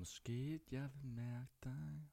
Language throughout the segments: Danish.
Måske jeg vil mærke dig.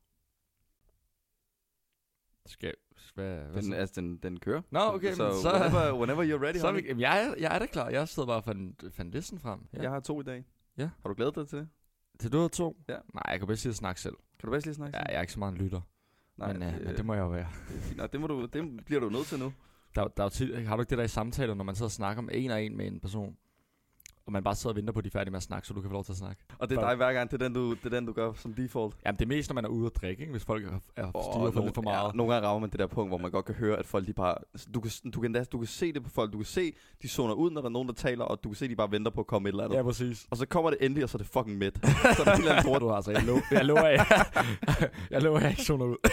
Den kører. Nå, okay, så, men så whenever you're ready, så honey. jeg er da klar. Jeg sidder bare og fandt listen frem. Ja. Jeg har 2 i dag. Ja. Har du glædet dig til det? Til du har 2? Ja. Nej, jeg kan bedst lige snakke selv. Kan du bedst lige snakke? Ja, jeg er ikke så meget en lytter. Nej, men det må jeg jo være. Nej, det bliver du nødt til nu. Der er jo har du ikke det der i samtaler, når man sidder og snakker om en og en med en person, og man bare sidder og venter på, at de er færdige med at snakke, så du kan få lov til at snakke? Og det er dig hver gang, det er den, du gør som default. Jamen, det er mest, når man er ude at drikke, ikke? Hvis folk er styret for lidt for meget. Ja, nogle gange rammer man det der punkt, hvor man godt kan høre, at folk de bare... Du kan se det på folk. Du kan se, de zoner ud, når der er nogen, der taler, og du kan se, de bare venter på at komme et eller andet. Ja, præcis. Og så kommer det endelig, og så er det fucking midt. Så er det helt andet du har altså. Jeg lover, jeg ikke zoner ud.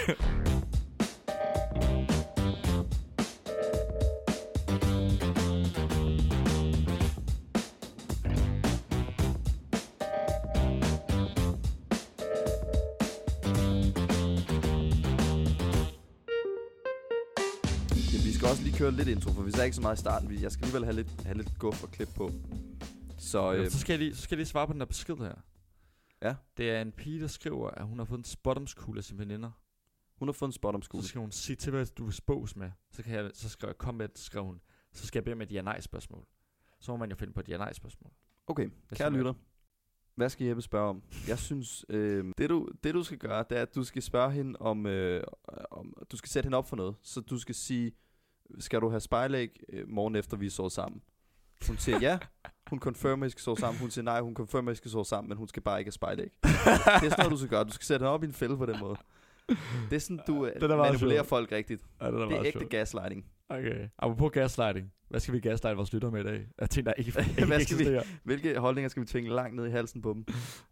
Vi skal også lige køre lidt intro, for vi er ikke så meget i starten. Jeg skal alligevel have lidt guf og klip på. Så skal jeg lige svare på den der besked her. Ja. Det er en pige, der skriver, at hun har fået en spottomskugle af sine veninder. Hun har fået en spottomskugle. Så skal hun sige til, hvad du vil spås med. Så skal jeg komme med, skrev hun. Så skal jeg bede med et ja-nej-spørgsmål. Så må man jo finde på et ja-nej-spørgsmål. Okay, kære lytter. Hvad skal Jeppe spørge om? Jeg synes, det du skal gøre, det er, at du skal spørge hende om du skal sætte hende op for noget. Så du skal sige, skal du have spejlæg morgen efter vi sover sammen? Hun siger ja, hun confirmer, at I skal sove sammen. Hun siger nej, hun confirmer, at I skal sove sammen, men hun skal bare ikke have spejlæg. Det er sådan noget, du skal gøre. Du skal sætte hende op i en fælde på den måde. Det er sådan, du manipulerer folk rigtigt. Ja, det er ægte gaslighting. Okay. Apropos gaslighting. Hvad skal vi gaslighte vores lytter med i dag? Jeg tænker, der ikke hvilke holdninger skal vi tvinge langt ned i halsen på dem?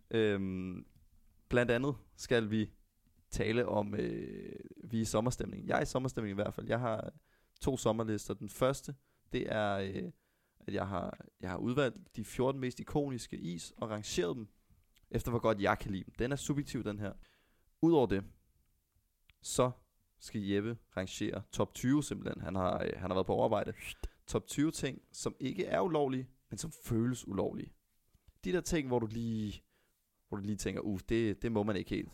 Blandt andet skal vi tale om, vi er i sommerstemning. Jeg er i sommerstemning i hvert fald. Jeg har 2 sommerlister. Den første, det er, at jeg har udvalgt de 14 mest ikoniske is og rangeret dem efter hvor godt jeg kan lide dem. Den er subjektiv, den her. Udover det, så skal Jeppe rangere top 20 simpelthen. Han har været på overarbejde. Top 20 ting, som ikke er ulovlige, men som føles ulovlige. De der ting, hvor du lige tænker, det må man ikke helt.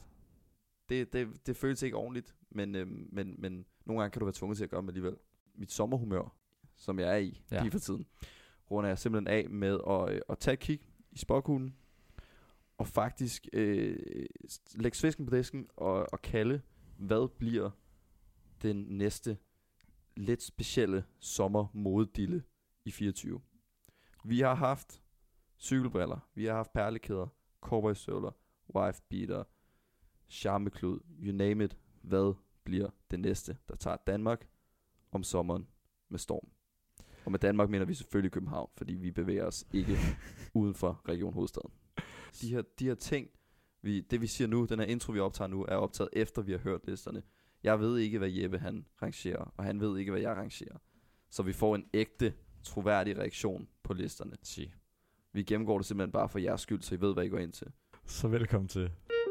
Det føles ikke ordentligt, men nogle gange kan du være tvunget til at gøre det alligevel. Mit sommerhumør, som jeg er i lige for tiden, runder jeg simpelthen af med at tage et kig i spåkuglen, og faktisk lægge svisken på disken og kalde, hvad bliver den næste lidt specielle sommermodedille i 24. Vi har haft cykelbriller, vi har haft perlekæder, cowboystøvler, wife beater, charmeklud, you name it. Hvad bliver det næste, der tager Danmark om sommeren med storm? Og med Danmark mener vi selvfølgelig København, fordi vi bevæger os ikke uden for Region Hovedstaden. De her ting, det vi siger nu, den her intro vi optager nu, er optaget efter vi har hørt listerne. Jeg ved ikke, hvad Jeppe han rangerer, og han ved ikke, hvad jeg rangerer. Så vi får en ægte, troværdig reaktion på listerne. Vi gennemgår det simpelthen bare for jeres skyld, så I ved, hvad I går ind til. Så velkommen til.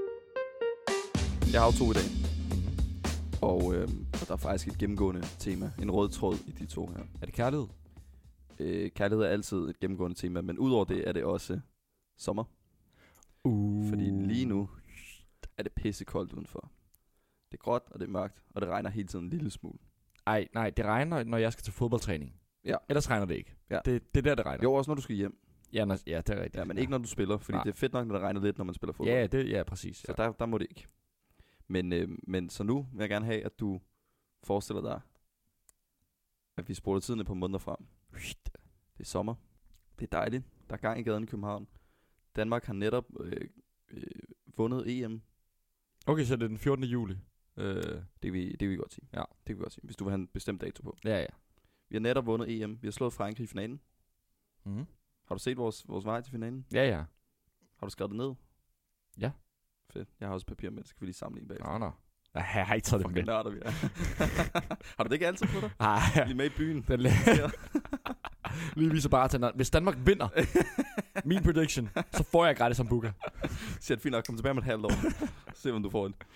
Jeg har jo 2 i dag. Og der er faktisk et gennemgående tema, en rød tråd i de 2 her. Er det kærlighed? Kærlighed er altid et gennemgående tema, men udover det er det også sommer. Fordi lige nu er det pissekoldt udenfor. Det er gråt, og det er mørkt, og det regner hele tiden en lille smule. Nej, det regner, når jeg skal til fodboldtræning. Ja. Ellers regner det ikke. Ja. Det er der, det regner. Jo, også når du skal hjem. Ja, det er rigtigt. Ja, men ikke når du spiller, fordi det er fedt nok, når det regner lidt, når man spiller fodbold. Ja, præcis. Så der må det ikke. Men så nu vil jeg gerne have, at du forestiller dig, at vi spoler tiden et par måneder frem. Det er sommer. Det er dejligt. Der er gang i gaden i København. Danmark har netop vundet EM. Okay, så det er den 14. juli. Det kan vi godt sige. Ja. Det kan vi godt sige, hvis du vil have en bestemt dato på. Ja. Vi har netop vundet EM. Vi har slået Frankrig i finalen. Mm-hmm. Har du set vores vej til finalen? Ja. Har du skrevet det ned? Ja. Fedt. Jeg har også papir med, så skal vi lige sammenligne bagefter. Nå. Jeg har ikke taget det med. Nørder vi er. Har du det ikke altid på dig? Nej. Lige med i byen. Lige viser bare til, hvis Danmark vinder min prediction, så får jeg gratis sambuca. Siger fint nok, kom tilbage med et halvt år. Se om du får en.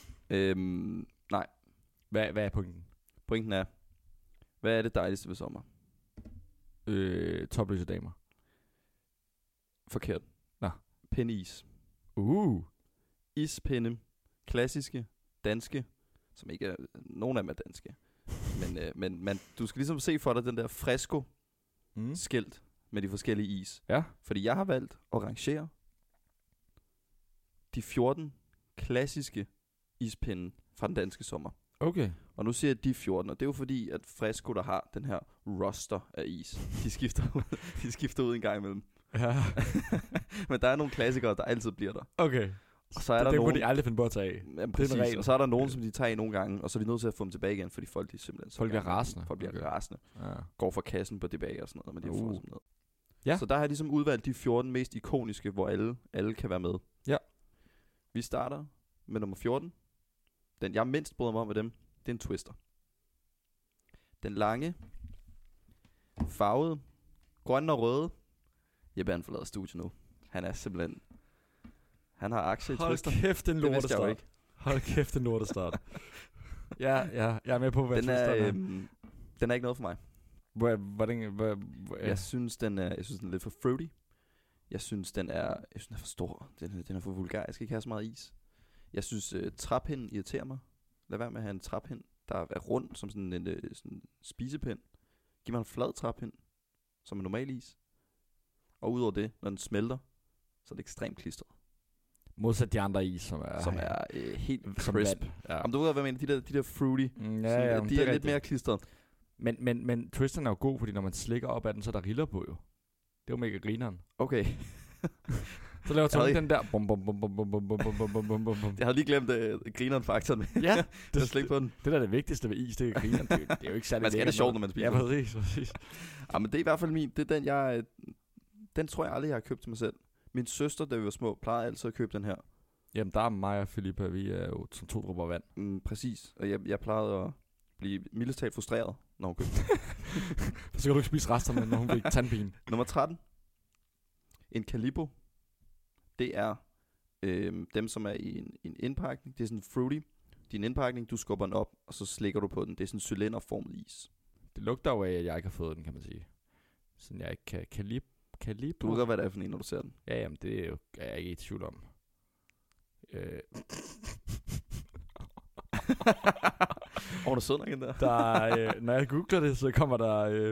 Nej. Hvad er pointen? Pointen er, hvad er det dejligste ved sommer? Topløse damer. Forkert. Nå. Pennis. ispinde, klassiske, danske, som ikke er, nogen af dem er danske. Men du skal ligesom se for dig den der Fresco skilt med de forskellige is. Ja. Fordi jeg har valgt at rangere de 14 klassiske ispinde fra den danske sommer. Okay. Og nu siger jeg de 14, og det er jo fordi, at Fresco, der har den her roster af is, de skifter ud en gang imellem. Ja. Men der er nogle klassikere, der altid bliver der. Okay. Og så er der det nogen, kunne de aldrig finde på at tage af. Jamen, præcis. Og så er der nogen, som de tager af nogle gange, og så er vi nødt til at få dem tilbage igen, fordi folk de simpelthen... Folk bliver rasende. Folk bliver rasende. Ja. Går fra kassen på tilbage og sådan noget, men det er jo sådan noget. Ja. Så der har jeg ligesom udvalgt de 14 mest ikoniske, hvor alle kan være med. Ja. Vi starter med nummer 14. Den jeg mindst bryder mig om af dem, det er en Twister. Den lange, farvede, grønne og røde. Jeppe han forlader studiet nu. Han er simpelthen... Han har aktier i Twister. Hold kæft, en lortestart. Hold kæft, en lortestart. Ja, jeg er med på, hvad Twister er. Den er ikke noget for mig. Jeg synes, den er lidt for fruity. Jeg synes, den er for stor. Den er for vulgær. Jeg skal ikke have så meget is. Jeg synes, træpinden irriterer mig. Lad være med at have en træpind, der er rund som sådan en spisepind. Giv mig en flad træpind, som en normal is. Og udover det, når den smelter, så er det ekstremt klistret. Modsat de andre is, som er helt som crisp. Ja. Om du ved, hvad jeg mener, de der fruity, ja, de er lidt mere klistret. Men Twisteren er jo god, fordi når man slikker op af den, så er der riller på jo. Det er jo mega grineren. Okay. Så laver Tony den der bum bum bum bum bum bum bum bum bum bum bum. Jeg havde lige glemt grineren-faktoren. Ja, det er slik på den. Det der er det vigtigste ved is, det er grineren. Det er jo ikke særlig. Man skal have det sjovt, når man spiser. Ja, præcis. Ja, men det er i hvert fald min. Det er den, den tror jeg aldrig, jeg har købt til mig selv. Min søster, da vi var små, plejede altid at købe den her. Jamen, der er mig og Filippa, vi er jo som 2 dråber vand. Præcis. Og jeg plejede at blive mildest talt frustreret, når hun købte Så kan du ikke spise resterne, når hun fik tandpine. Nummer 13. En Calippo. Det er dem, som er i en indpakning. Det er sådan fruity. Din indpakning, du skubber den op, og så slikker du på den. Det er sådan en cylinderformet is. Det lugter jo af, at jeg ikke har fået den, kan man sige. Sådan jeg ikke kan Calippo. Du ved godt, hvad det er for en, når du ser den. Ja, jamen, det er jeg ikke i tvivl om. Hun er sød nok den der. Når jeg googler det, så kommer der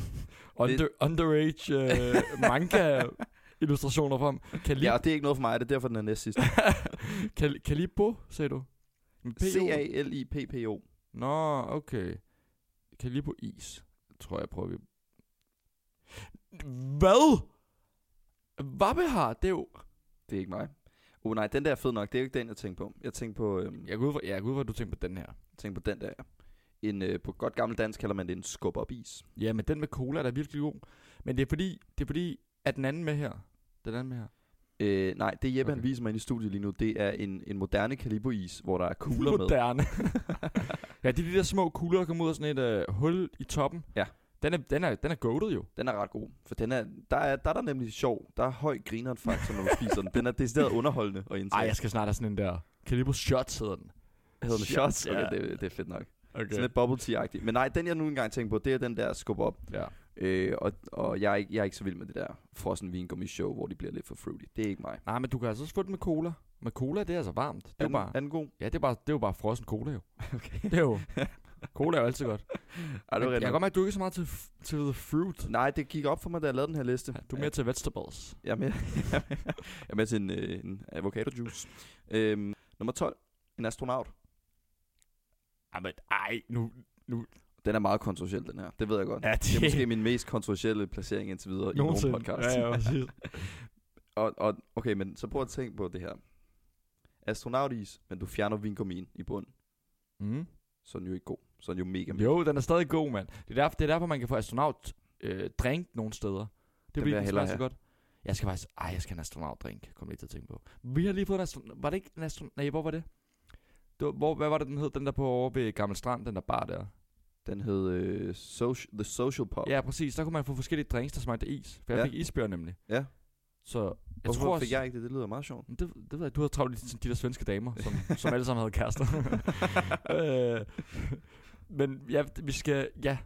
underage manga illustrationer frem. Ja, det er ikke noget for mig, det er derfor den er næst sidste. Calippo, sagde du? Calippo. Nå, okay. Calippo is, tror jeg prøver vi. Hvad? Hvad har det jo? Det er ikke mig. Nej, den der er fed nok. Det er jo ikke den, jeg tænker på. Jeg tænker på... Jeg går ud fra, du tænker på den her. Jeg tænker på den der, ja. På godt gammelt dansk kalder man det en skub op is. Ja, men den med cola er da virkelig god. Men det er fordi, at den anden med her. Nej, det Jeppe han viser mig inde i studiet lige nu, det er en moderne Calippo is, hvor der er kugler med. Moderne. Ja, det er de der små kugler, der kommer ud af sådan et hul i toppen. Ja. Den er goated jo. Den er ret god, for der er nemlig sjov. Der er høj grineren faktor, når du spiser den. Den er decideret underholdende og indtage. Ej, jeg skal snart have sådan en der. Calippo Shots hedder den. Hedder den Shots? Okay, ja. Det er fedt nok. Okay. Sådan lidt bubble tea-agtigt. Men nej, den jeg nu engang tænker på, det er den der skub op. Ja. Og jeg er ikke så vild med det der frossen vingummi show, hvor de bliver lidt for fruity. Det er ikke mig. Nej, men du kan altså også få det med cola. Med cola, det er altså varmt. Det er den god? Ja, det er jo bare frossen cola jo. Okay. Det er jo... Cola er jo altid godt. Jeg kan godt mærke, at du ikke er så meget til the fruit. Nej, det gik op for mig, da jeg lavede den her liste. Ja, du er mere til vegetables. Jeg er med til en avocado juice. Nummer 12. En astronaut. Jamen, nu... Den er meget kontroversiel, den her. Det ved jeg godt. Ja, det er måske min mest kontroversielle placering indtil videre i nogle podcast. Ja, præcis. og okay, men så prøv at tænke på det her. Astronautis, men du fjerner vingummien i bunden. Mhm. Så er den jo ikke god. Så er den jo mega. Jo, den er stadig god, mand. Det er derfor man kan få astronaut drink nogle steder. Det bliver hellere så godt. Jeg skal have en astronaut drink. Kom lige til at tænke på. Vi har lige fået en astronaut. Var det ikke en astronaut? Nej, hvor var det? Hvad var det den hed? Den der på over ved Gammel Strand, den der bar der. Den hed The Social Pub. Ja, præcis. Der kunne man få forskellige drinks, der smagte is. For jeg fik isbjørn nemlig. Ja. Så hvorfor fik jeg ikke det? Det lyder meget sjovt. Det ved jeg, du havde travlt de der svenske damer, som alle sammen havde kærester. Men ja, vi skal... Ja.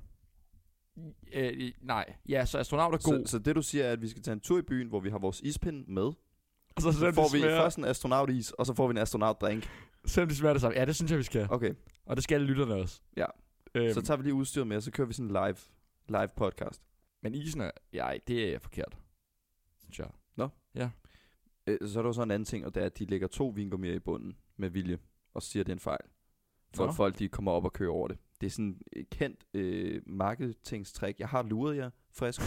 Nej. Ja, så astronaut er god. Så det du siger er, at vi skal tage en tur i byen, hvor vi har vores ispind med. Og så får vi først en astronautis, og så får vi en astronautdrink. Selvom de smager det samme. Ja, det synes jeg, vi skal. Okay. Og det skal alle lytterne også. Ja. Så tager vi lige udstyret med, og så kører vi sådan en live podcast. Men isen er... Ja, det er forkert. Synes jeg. Nå? Ja. Så er der jo så en anden ting, og det er, at de lægger 2 vingummier i bunden med vilje, og siger, at det er en fejl. For at folk, de kommer op og kører over det. Det er sådan et kendt marketingstrik. Jeg har luret jer frisk.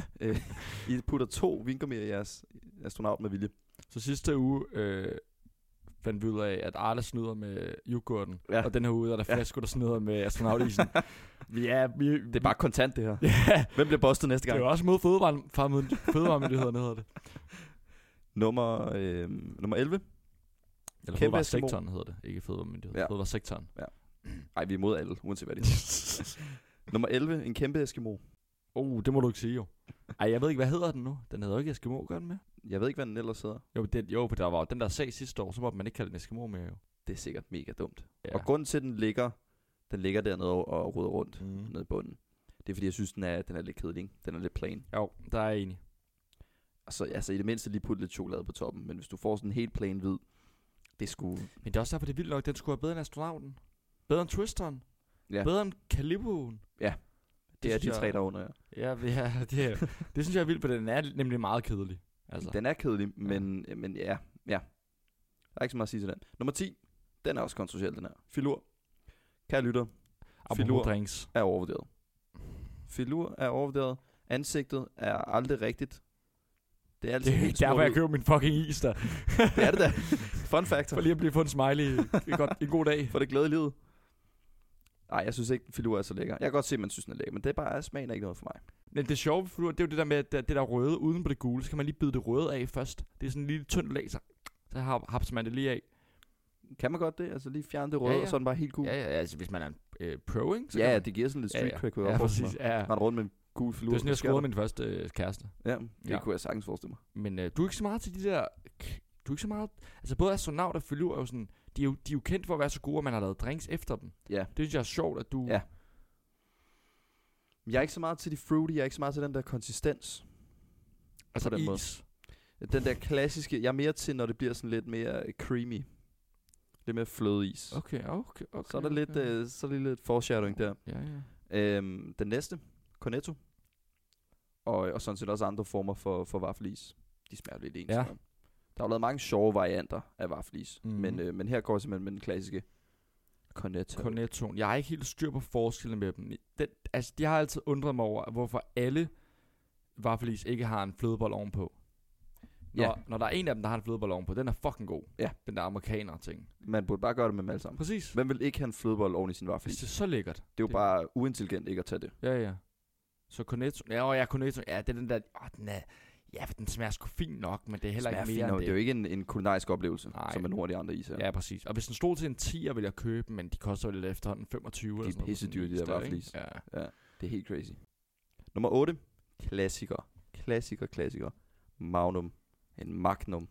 I putter 2 vingummier i jeres astronaut med vilje. Så sidste uge fandt vi ud af, at Arla snyder med yoghurten. Ja. Og den her uge er der Fresco, der snyder med astronautisen. Det er bare kontant, det her. Ja. Hvem bliver bustet næste gang? Det er jo også mod fødevaremyndighederne, hedder det. Nummer 11. Eller fødevaresektoren hedder det, ikke fødevaremyndighed. Ja. Fødevaresektoren. Ja. Ej, vi er imod alle, uanset hvad det er. Nummer 11, en kæmpe Eskimo. Det må du ikke sige jo. Ej, jeg ved ikke, hvad hedder den nu? Den hedder ikke Eskimo, gør den med? Jeg ved ikke, hvad den ellers hedder. For der var den der sag sidste år, så måtte man ikke kalde den Eskimo mere jo. Det er sikkert mega dumt. Ja. Og grunden til, at den ligger dernede og ruder rundt nede i bunden, det er fordi, jeg synes, den er lidt kedelig, ikke? Den er lidt plain. Jo, der er jeg enig. Altså i det mindste lige putte lidt chokolade på toppen, men hvis du får sådan en helt plain hvid, det skulle... Men det er også derfor, det er vildt nok, den skulle være bedre end astronauten. Bedre end Twisteren. Ja. Bedre end Caliboen. Ja, det er de 3 der under, ja. Det synes jeg er vildt, for den er nemlig meget kedelig. Altså. Den er kedelig, men ja. Der er ikke så meget at sige til den. Nummer 10, den er også kontroversiel, den her. Filur. Kære lytter, filur er overvurderet. Filur er overvurderet. Ansigtet er aldrig rigtigt. Det er altid helt derfor, jeg køber min fucking is der. Det er det da. Fun factor. For lige at blive på en smiley en god dag. For det glæde i livet. Nej, jeg synes ikke, filur er så lækker. Jeg kan godt se, at man synes, den er lækker, men det er bare, smagen er ikke noget for mig. Men det sjove ved filur, det er jo det der med, at det der røde uden på det gule, så kan man lige bide det røde af først. Det er sådan en lille tynd lag, så hapser man det lige af. Kan man godt det? Altså lige fjerne det røde, og så er den bare helt gul? Ja, altså hvis man er en pro, ikke? Ja, det giver sådan lidt street cred. Ja, præcis. Ja. Man rundt med en gul filur. Det er sådan, jeg skruede min første kæreste. Ja, det kunne jeg sagtens forestille mig. Men du er ikke så meget til de der... Du er ikke så meget... Altså både astronaut og filur er jo sådan... De er jo kendt for at være så gode, at man har lavet drinks efter dem. Ja. Det synes jeg er sjovt, at du... Ja. Jeg er ikke så meget til de fruity, jeg er ikke så meget til den der konsistens. Altså den is. Måde. Den der klassiske, jeg er mere til, når det bliver sådan lidt mere creamy. Lidt mere flødeis. Okay. Så er der lidt, så er der lidt foreshadowing der. Ja. Den næste, Cornetto. Og sådan set også andre former for vaffelis. De smager lidt ens. Ja. Der er jo lavet mange sjove varianter af vaffelis. Men her går jeg simpelthen med den klassiske Cornetto. Jeg har ikke helt styr på forskellen med dem. De har altid undret mig over, hvorfor alle vaffelis ikke har en flødebold ovenpå. Når der er en af dem, der har en flødebold ovenpå, den er fucking god. Ja. Den der amerikaner ting. Man burde bare gøre det med dem alle sammen. Præcis. Hvem vil ikke have en flødebold oven i sin vaffelis? Det er så lækkert. Det er jo bare uintelligent ikke at tage det. Ja. Så Cornetto. Cornetto. Ja, det er den der... den er... Ja, for den smager sgu fint nok, men det er heller ikke mere end det. Det er jo ikke en kulinarisk oplevelse, som er nogle af de andre iser. Ja, præcis. Og hvis den stod til en 10'er, ville jeg købe, men de koster vel efterhånden 25 eller sådan noget. De er pissedyre, de der vaffelis. Ja. Det er helt crazy. Nummer 8. Klassiker. Magnum. En Magnum.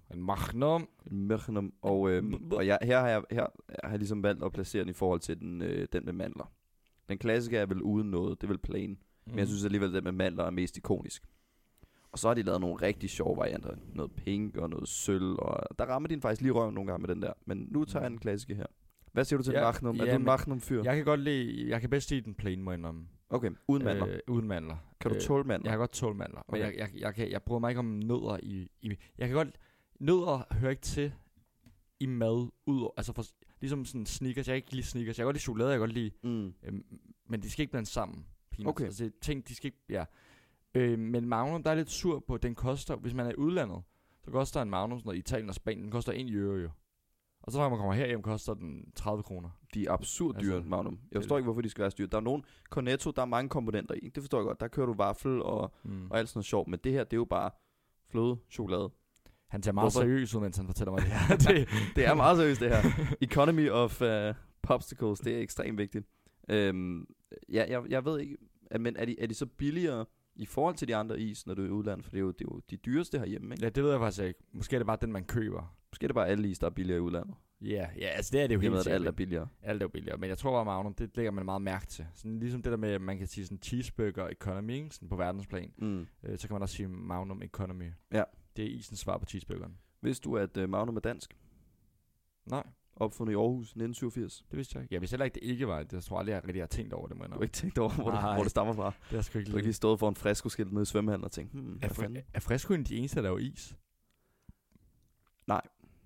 Og her har jeg ligesom valgt at placere den i forhold til den med mandler. Den klassiker er vel uden noget, det er vel plain. Men jeg synes alligevel, at den med mandler er mest ikonisk. Og så har de lavet nogle rigtig sjove varianter. Noget pink og noget sølv. Og der rammer de faktisk lige røven nogle gange med den der. Men nu tager jeg den klassiske her. Hvad siger du til Magnum? Er du en Magnum-fyr? Jeg kan bedst lide den plain, må jeg indrømme. Okay, uden mandler? Uden mandler. Kan du tåle mandler? Jeg kan godt tåle mandler. Okay. Men jeg bryder mig ikke om nødder i... Jeg kan godt... Nødder hører ikke til i mad. Ligesom sådan Snickers. Jeg kan ikke lide Snickers. Jeg kan godt lide chokolade, jeg kan godt lide... men de skal ikke blande sammen. Peanuts. Okay. Altså ting, de skal ikke... Ja. Men Magnum, der er lidt sur på, den koster, hvis man er i udlandet, så koster en Magnum sådan noget i Italien og Spanien, den koster 1 euro jo. Og så når man kommer herhjem, koster den 30 kroner. De er absurd dyre, Magnum. Jeg forstår ikke, hvorfor de skal være så dyre. Der er nogle Cornetto, der er mange komponenter i. Det forstår jeg godt. Der kører du vaffel og alt sådan noget sjovt. Men det her, det er jo bare fløde, chokolade. Han tager meget seriøst ud, mens han fortæller mig det her. Det er meget seriøst, det her. Economy of popsicles, det er ekstremt vigtigt. Jeg ved ikke, men er de så billigere i forhold til de andre is, når du er i udlandet? For det er jo de dyreste herhjemme, ikke? Ja, det ved jeg faktisk ikke. Måske er det bare den, man køber. Måske er det bare alle is, der er billigere i udlandet. Ja, altså det er det jo helt sikkert. Alt er billigere. Alt er jo billigere, men jeg tror bare, Magnum, det lægger man meget mærke til. Sådan ligesom det der med, man kan sige sådan cheeseburger economy, sådan på verdensplan. Så kan man også sige Magnum economy. Ja. Det er isens svar på cheeseburgeren. Vidste du, at Magnum er dansk? Nej. Opfundet i Aarhus 1987. Det vidste jeg ikke. Jeg vidste heller ikke, det ikke var. Jeg tror aldrig, jeg rigtig har tænkt over det. Du har ikke tænkt over, hvor det stammer fra? Det har sgu ikke Du har ikke lige stået for en Fresco-skilt nede i svømmehallen og tænkt, er Fresco de eneste, der laver is? Nej.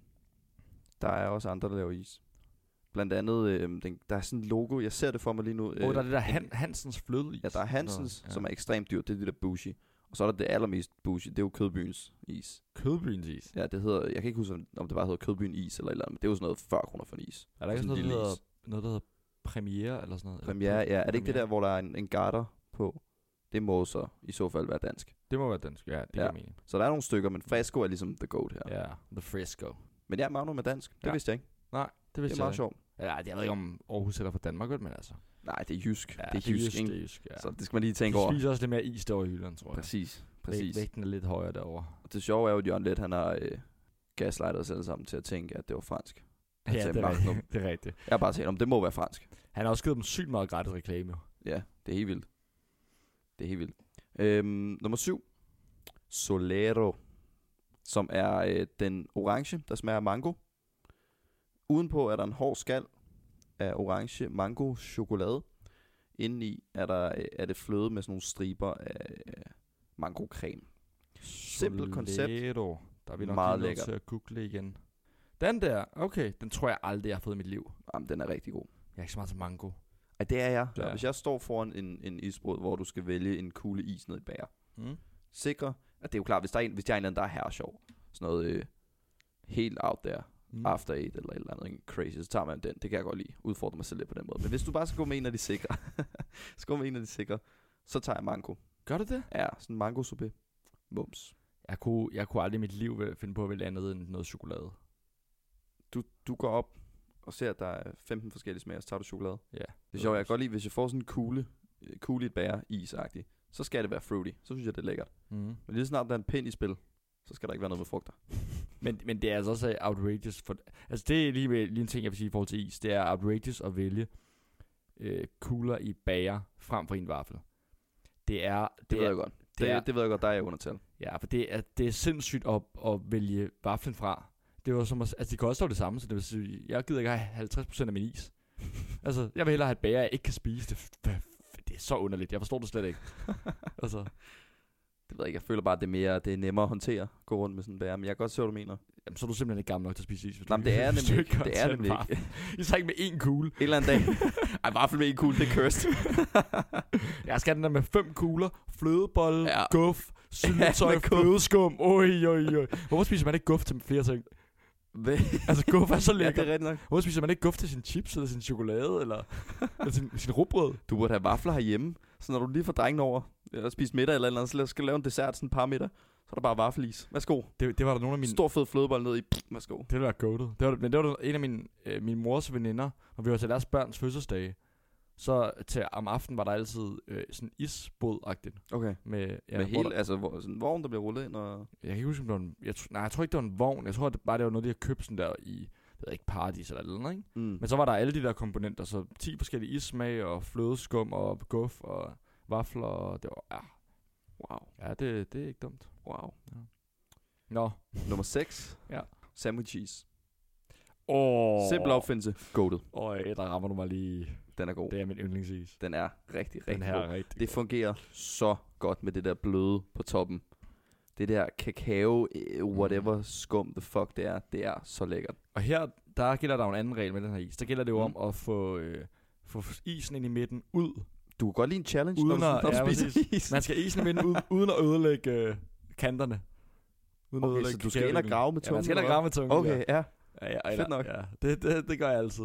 Der er også andre, der laver is. Blandt andet, der er sådan en logo, jeg ser det for mig lige nu. Der er det der Hansens flødeis. Ja, der er Hansens, som er ekstremt dyrt. Det er det der Bushi. Og så er der det allermest Bushi. Det er jo Kødbyens is. Kødbyens is? Ja, det hedder, jeg kan ikke huske, om det bare hedder Kødbyen is eller men det er jo sådan noget 40 kroner for en is. Er der ikke sådan noget, der hedder Premiere eller sådan noget? Premiere, ja. Er det ikke det der, hvor der er en garter på? Det må så i så fald være dansk. Det må være dansk, ja. Det giver mening. Så der er nogle stykker, men Fresco er ligesom the goat her. Ja, the Fresco. Men ja, Magnum er dansk. Det vidste jeg ikke. Nej, det vidste jeg ikke. Det er meget sjovt. Ja, jeg ved ikke, om Aarhus eller fra Danmark, men altså. Nej, det er jysk. Ja, det er jysk, ikke? Det er jysk, ja. Så det skal man lige tænke over. De spiser også lidt mere is derovre i Jylland, tror jeg. Præcis. Vægten er lidt højere derovre. Og det sjove er jo, at Jørgen Leth, han har gaslightet os alle sammen til at tænke, at det var fransk. Ja, det er rigtigt. Jeg har bare tænkt, om det må være fransk. Han har også givet dem sygt meget gratis reklame, jo. Ja, det er helt vildt. Nummer 7. Solero. Som er den orange, der smager af mango. Udenpå er der en hård skal af orange mango chokolade. Indeni er det fløde med sådan nogle striber af mango-creme. Simpelt koncept. Der er vi nok meget nødt til at google igen. Den der, okay, den tror jeg aldrig, jeg har fået i mit liv. Jamen, den er rigtig god. Jeg er ikke så meget til mango. Ja, det er jeg. Ja. Hvis jeg står foran en isbrød, hvor du skal vælge en kugle is ned i et bager. Sikre, at det er jo klart, hvis der er en eller anden, der er her sjov. Sådan noget helt out there. After 8 eller et eller andet ikke? Crazy, så tager man den. Det kan jeg godt lide. Udfordre mig selv lidt på den måde. Men hvis du bare skal gå med en af de sikre, så tager jeg mango. Gør du det? Ja, sådan en mango sorbet. Mums. Jeg kunne aldrig i mit liv finde på at vælge andet end noget chokolade. Du går op og ser, at der er 15 forskellige smager, så tager du chokolade. Ja. Det er sjovt, jeg kan godt lide, hvis jeg får sådan en kugle i et bære, is-agtigt, så skal det være fruity. Så synes jeg, det er lækkert. Men lige snart der er en pind i spil, så skal der ikke være noget med frugter. men det er altså også outrageous. Altså det er lige en ting, jeg vil sige i forhold til is. Det er outrageous at vælge kugler i bager frem for en vaffel. Det ved jeg godt. Det ved jeg godt, der er jeg undertal. Ja, for det er sindssygt at vælge vaflen fra. Det var som altså de koster jo det samme, så det vil sige, jeg gider ikke have 50% af min is. Altså, jeg vil hellere have et bager, jeg ikke kan spise. Det er så underligt. Jeg forstår det slet ikke. Altså, det ved jeg ikke. Jeg føler bare, at det er nemmere at håntere at gå rundt med sådan en bager, men jeg kan godt se, hvad du mener. Jamen, så er du simpelthen ikke gammel nok til at spise is. Jamen, det er nemlig ikke. Det er nemlig ikke. I tager ikke med én kugle. En eller anden dag. Ej, vaffel med en kugle, det er cursed. Jeg skal have den der med 5 kugler, flødebolle, guf, syltetøj, flødeskum. Oj. Hvorfor spiser man ikke guf til flere ting? Altså guf er så lækker. Ja, det er rigtigt nok. Hvorfor spiser man ikke guf til sin chips eller sin chokolade eller sin rugbrød? Du burde have vafler herhjemme, så når du lige får drengen over og spise middag eller andet, så skal du lave en dessert, sådan et par middag, så er der bare vaffelis. Værsgo. Det var der nogle af mine... Stor fed flødebold ned i. Værsgo. Det var goated. Men det var en af min mors veninder, og vi var til deres børns fødselsdage. Så om aftenen var der altid sådan isbåd-agtigt. Okay. Med hele, altså sådan en vogn, der bliver rullet ind og... Jeg kan ikke huske, om det var en... jeg tror ikke, det var en vogn. Jeg tror bare, det var noget, de havde købt sådan der i... Det ved ikke, Paradis eller noget, ikke? Men så var der alle de der komponenter, så 10 forskellige issmag og flødeskum og guf og vafler, og det var... Ja. Wow. Ja, det er ikke dumt. Wow. Ja. Nå. Nummer 6. Ja. Sandwich cheese. Simpel opfindelse. Goated. Der rammer du mig lige. Den er god. Det er min yndlingsis. Den er rigtig god. Rigtig det fungerer så godt med det der bløde på toppen. Det der kakao, whatever skum the fuck det er så lækkert. Og her, der gælder der jo en anden regel med den her is. Der gælder det jo om at få isen ind i midten ud. Du kan godt lide en challenge, uden når du spiser is. Man skal isen i midten ud, uden at ødelægge kanterne. Okay, så du skal ind og grave med tungen? Ja, man skal ind og grave med tungen. Okay, ja. Fedt nok. Ja, det gør jeg altid.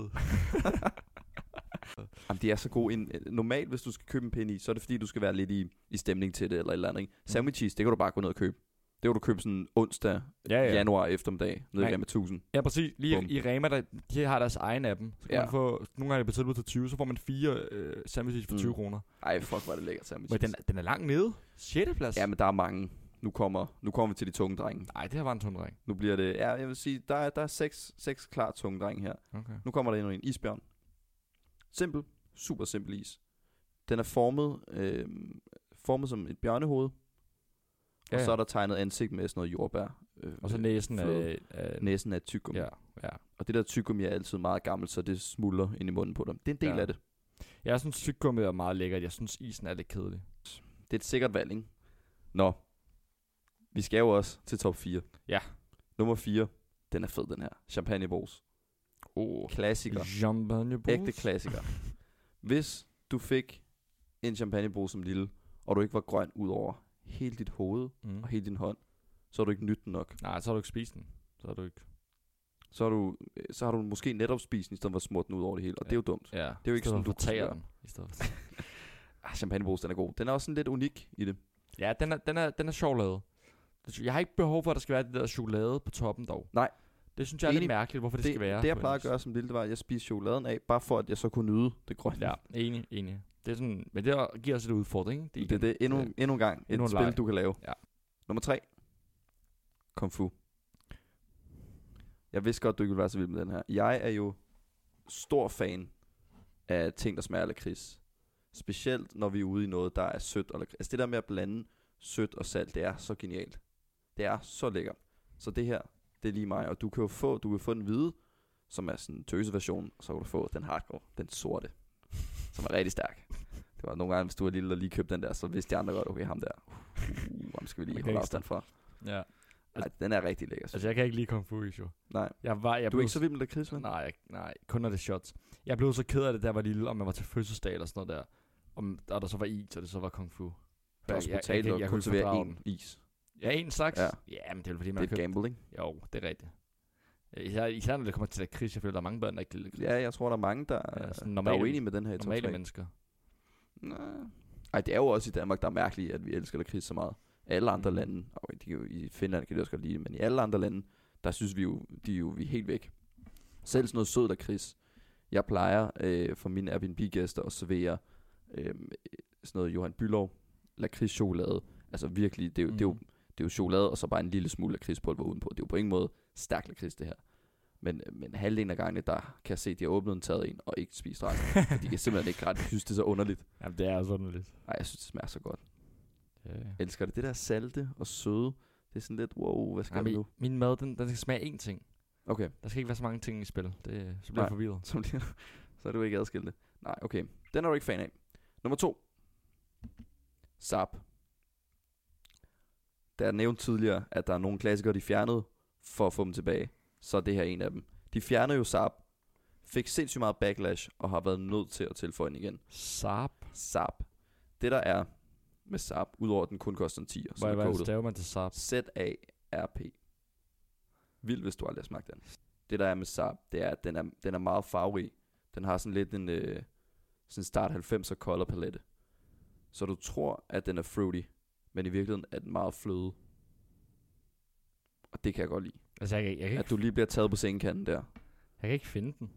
Jamen, de er så gode. Normalt, hvis du skal købe en pind is, så er det fordi, du skal være lidt i stemning til det, eller et eller andet. Ikke? Sandwich cheese, det kan du bare gå ned og købe. Det kan du købe sådan onsdag, januar eftermiddag, nede i Rema 1000. Ja, præcis. Lige i Rema, de har deres egen appen. Så kan man få, nogle gange er det tilbud til 20, så får man 4 sandwich cheese for 20 kroner. Ej, fuck, hvor er det lækkert sandwich cheese. Men den er langt nede. 6. plads. Ja, men der er mange. Nu kommer vi til de tunge drenge. Nej, det her var en tung dreng. Nu bliver det, jeg vil sige, der er 6 klart tunge drenge her. Okay. Nu kommer der endnu en isbjørn. Simpel. Super simpel is. Den er formet som et bjørnehoved. Og så er der tegnet ansigt med sådan noget jordbær. Og så næsen næsen er tyggegummi. Ja. Og det der tyggegummi er altid meget gammelt, så det smuldrer ind i munden på dem. Det er en del af det. Jeg synes, tyggegummi er meget lækkert. Jeg synes, isen er lidt kedelig. Det er et sikkert valg, ikke? Nå. Vi skal jo også til top 4. Ja. Nummer 4. Den er fed, den her. Champagne Bros. Klassiker. Champagne Bros. Ægte klassiker. Hvis du fik en Champagne Bros som lille, og du ikke var grøn ud over hele dit hoved og hele din hånd, så har du ikke nydt den nok. Nej, så har du ikke spist den. Så har du måske netop spist den, i stedet for at smurt den ud over det hele. Og det er jo dumt. Ja. Det er jo ikke sådan, du tager den. I stedet for. Champagne Bros, den er god. Den er også sådan lidt unik i det. Ja, den er sjov lavet. Jeg har ikke behov for, at der skal være det der chokolade på toppen dog. Nej. Det synes jeg er lidt mærkeligt, hvorfor det skal være. Det jeg plejede at gøre som lille, det var, at jeg spiste chokoladen af, bare for at jeg så kunne nyde det grønne. Ja, enig. Det er sådan, men det giver også lidt udfordring. Det er endnu en gang et spil, du kan lave. Ja. Nummer 3. Kung Fu. Jeg vidste godt, du ikke ville være så vild med den her. Jeg er jo stor fan af ting, der smager lakrids. Specielt når vi er ude i noget, der er sødt og lakrids. Altså det der med at blande sødt og salt, det er så genialt. Det er så lækkert. Så det her, det er lige mig. Og du kan få den hvide, som er sådan en tøseversion, og så kan du få den hardcore, den sorte, som er rigtig stærk. Det var nogle gange, hvis du var lille og lige købte den der, så vidste de andre godt, okay, ham der, ham skal vi lige holde afstand fra. Ja. Ej, den er rigtig lækker. Altså jeg kan ikke lide Kung Fu, jo. Nej. Du er ikke så vild med lakrids, vel? Nej, kun når det er shots. Jeg blev så ked af det, da jeg var lille, om jeg var til fødselsdag eller sådan noget der. Og der så var is, og det så var Kung Fu. Det er også brutalt at kunne servere en is. Ja, en slags. Ja, men det er fordi, man det er gambling. Jo, det er rigtigt. Især når det kommer til lakrids, jeg føler, der er mange børn, der ikke lide lakrids. Ja, jeg tror, der er mange, der er uenige med den her i top 3. Normale mennesker. Ej, det er jo også i Danmark, der er mærkeligt, at vi elsker lakrids så meget. Alle andre lande, og i Finland kan de også godt lide det, men i alle andre lande, der synes vi jo, vi er helt væk. Selv sådan noget sød lakrids. Jeg plejer for mine Airbnb-gæster at servere sådan noget Johan Bülow lakridschokolade. Altså virkelig, det er jo chokolade, og så bare en lille smule lakridspulver udenpå. Det er jo på ingen måde stærk lakrids, det her. Men halvdelen af gangene, der kan jeg se, at de har åbnet en, taget en, og ikke spist resten. For de kan simpelthen ikke ret. Jeg synes, det er så underligt. Jamen, det er også underligt. Nej, jeg synes, det smager så godt. Jeg elsker det. Det der salte og søde, det er sådan lidt, wow, hvad skal jeg nu? Min mad, den skal smage én ting. Okay. Der skal ikke være så mange ting i spil. Så bliver jeg forvirret. Så er du ikke adskilt det. Nej, okay. Den er du ikke fan af. Nummer 2. Saab. Da jeg nævnte tidligere, at der er nogle klassikere, de fjernede for at få dem tilbage, så er det her en af dem. De fjernede jo Saab, fik sindssygt meget backlash, og har været nødt til at tilføje den igen. Saab. Det der er med Saab, udover at den kun koster en 10'er. Hvad staver man til Saab? Z-A-R-P. Vildt, hvis du aldrig har smagt den. Det der er med Saab, det er, at den er meget farverig. Den har sådan lidt en sådan start 90'er color palette. Så du tror, at den er fruity, men i virkeligheden er den meget fløde. Og det kan jeg godt lide. Altså, jeg kan at du lige bliver taget på sengekanten der. Jeg kan ikke finde den.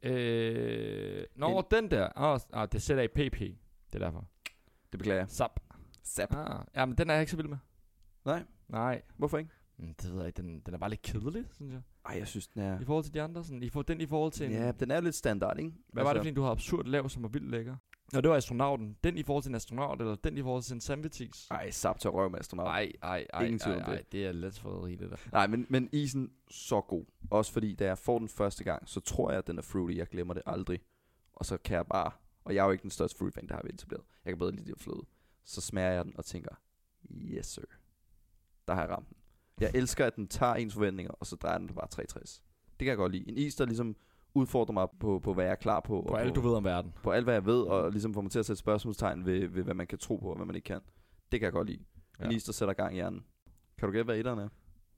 Den der. Det sætter i PP. Det er derfor. Det beklager jeg. Saab. Ja, men den er jeg ikke så vild med. Nej. Hvorfor ikke? Det ved jeg ikke. Den er bare lidt kedelig, synes jeg. Ej, jeg synes, den er... I forhold til de andre, sådan. I forhold til Ja, den er jo lidt standard, ikke? Hvad var det for en, du havde absurd lav, som var vildt lækker? Nå, det var astronauten. Den i forhold til en astronaut, eller den i forhold til en Samvitis? Ej, Saab til røv med astronaut. Ej, det er lidt for det der. Nej, men isen, så god. Også fordi, da jeg får den første gang, så tror jeg, at den er fruity. Jeg glemmer det aldrig. Og så kan jeg bare... Og jeg er jo ikke den største fruity fan, der har vi etableret. Jeg kan bedre lide det fløde. Så smager jeg den og tænker, yes sir. Der har jeg ramt den. Jeg elsker, at den tager ens forventninger, og så drejer den bare 63. Det kan jeg godt lide. En is, der ligesom udfordrer mig på hvad jeg er klar på. På alt, du ved om verden. På alt, hvad jeg ved, og ligesom får mig til at sætte spørgsmålstegn ved hvad man kan tro på, og hvad man ikke kan. Det kan jeg godt lide. En is, der sætter gang i hjernen. Kan du gætte, hvad etteren er?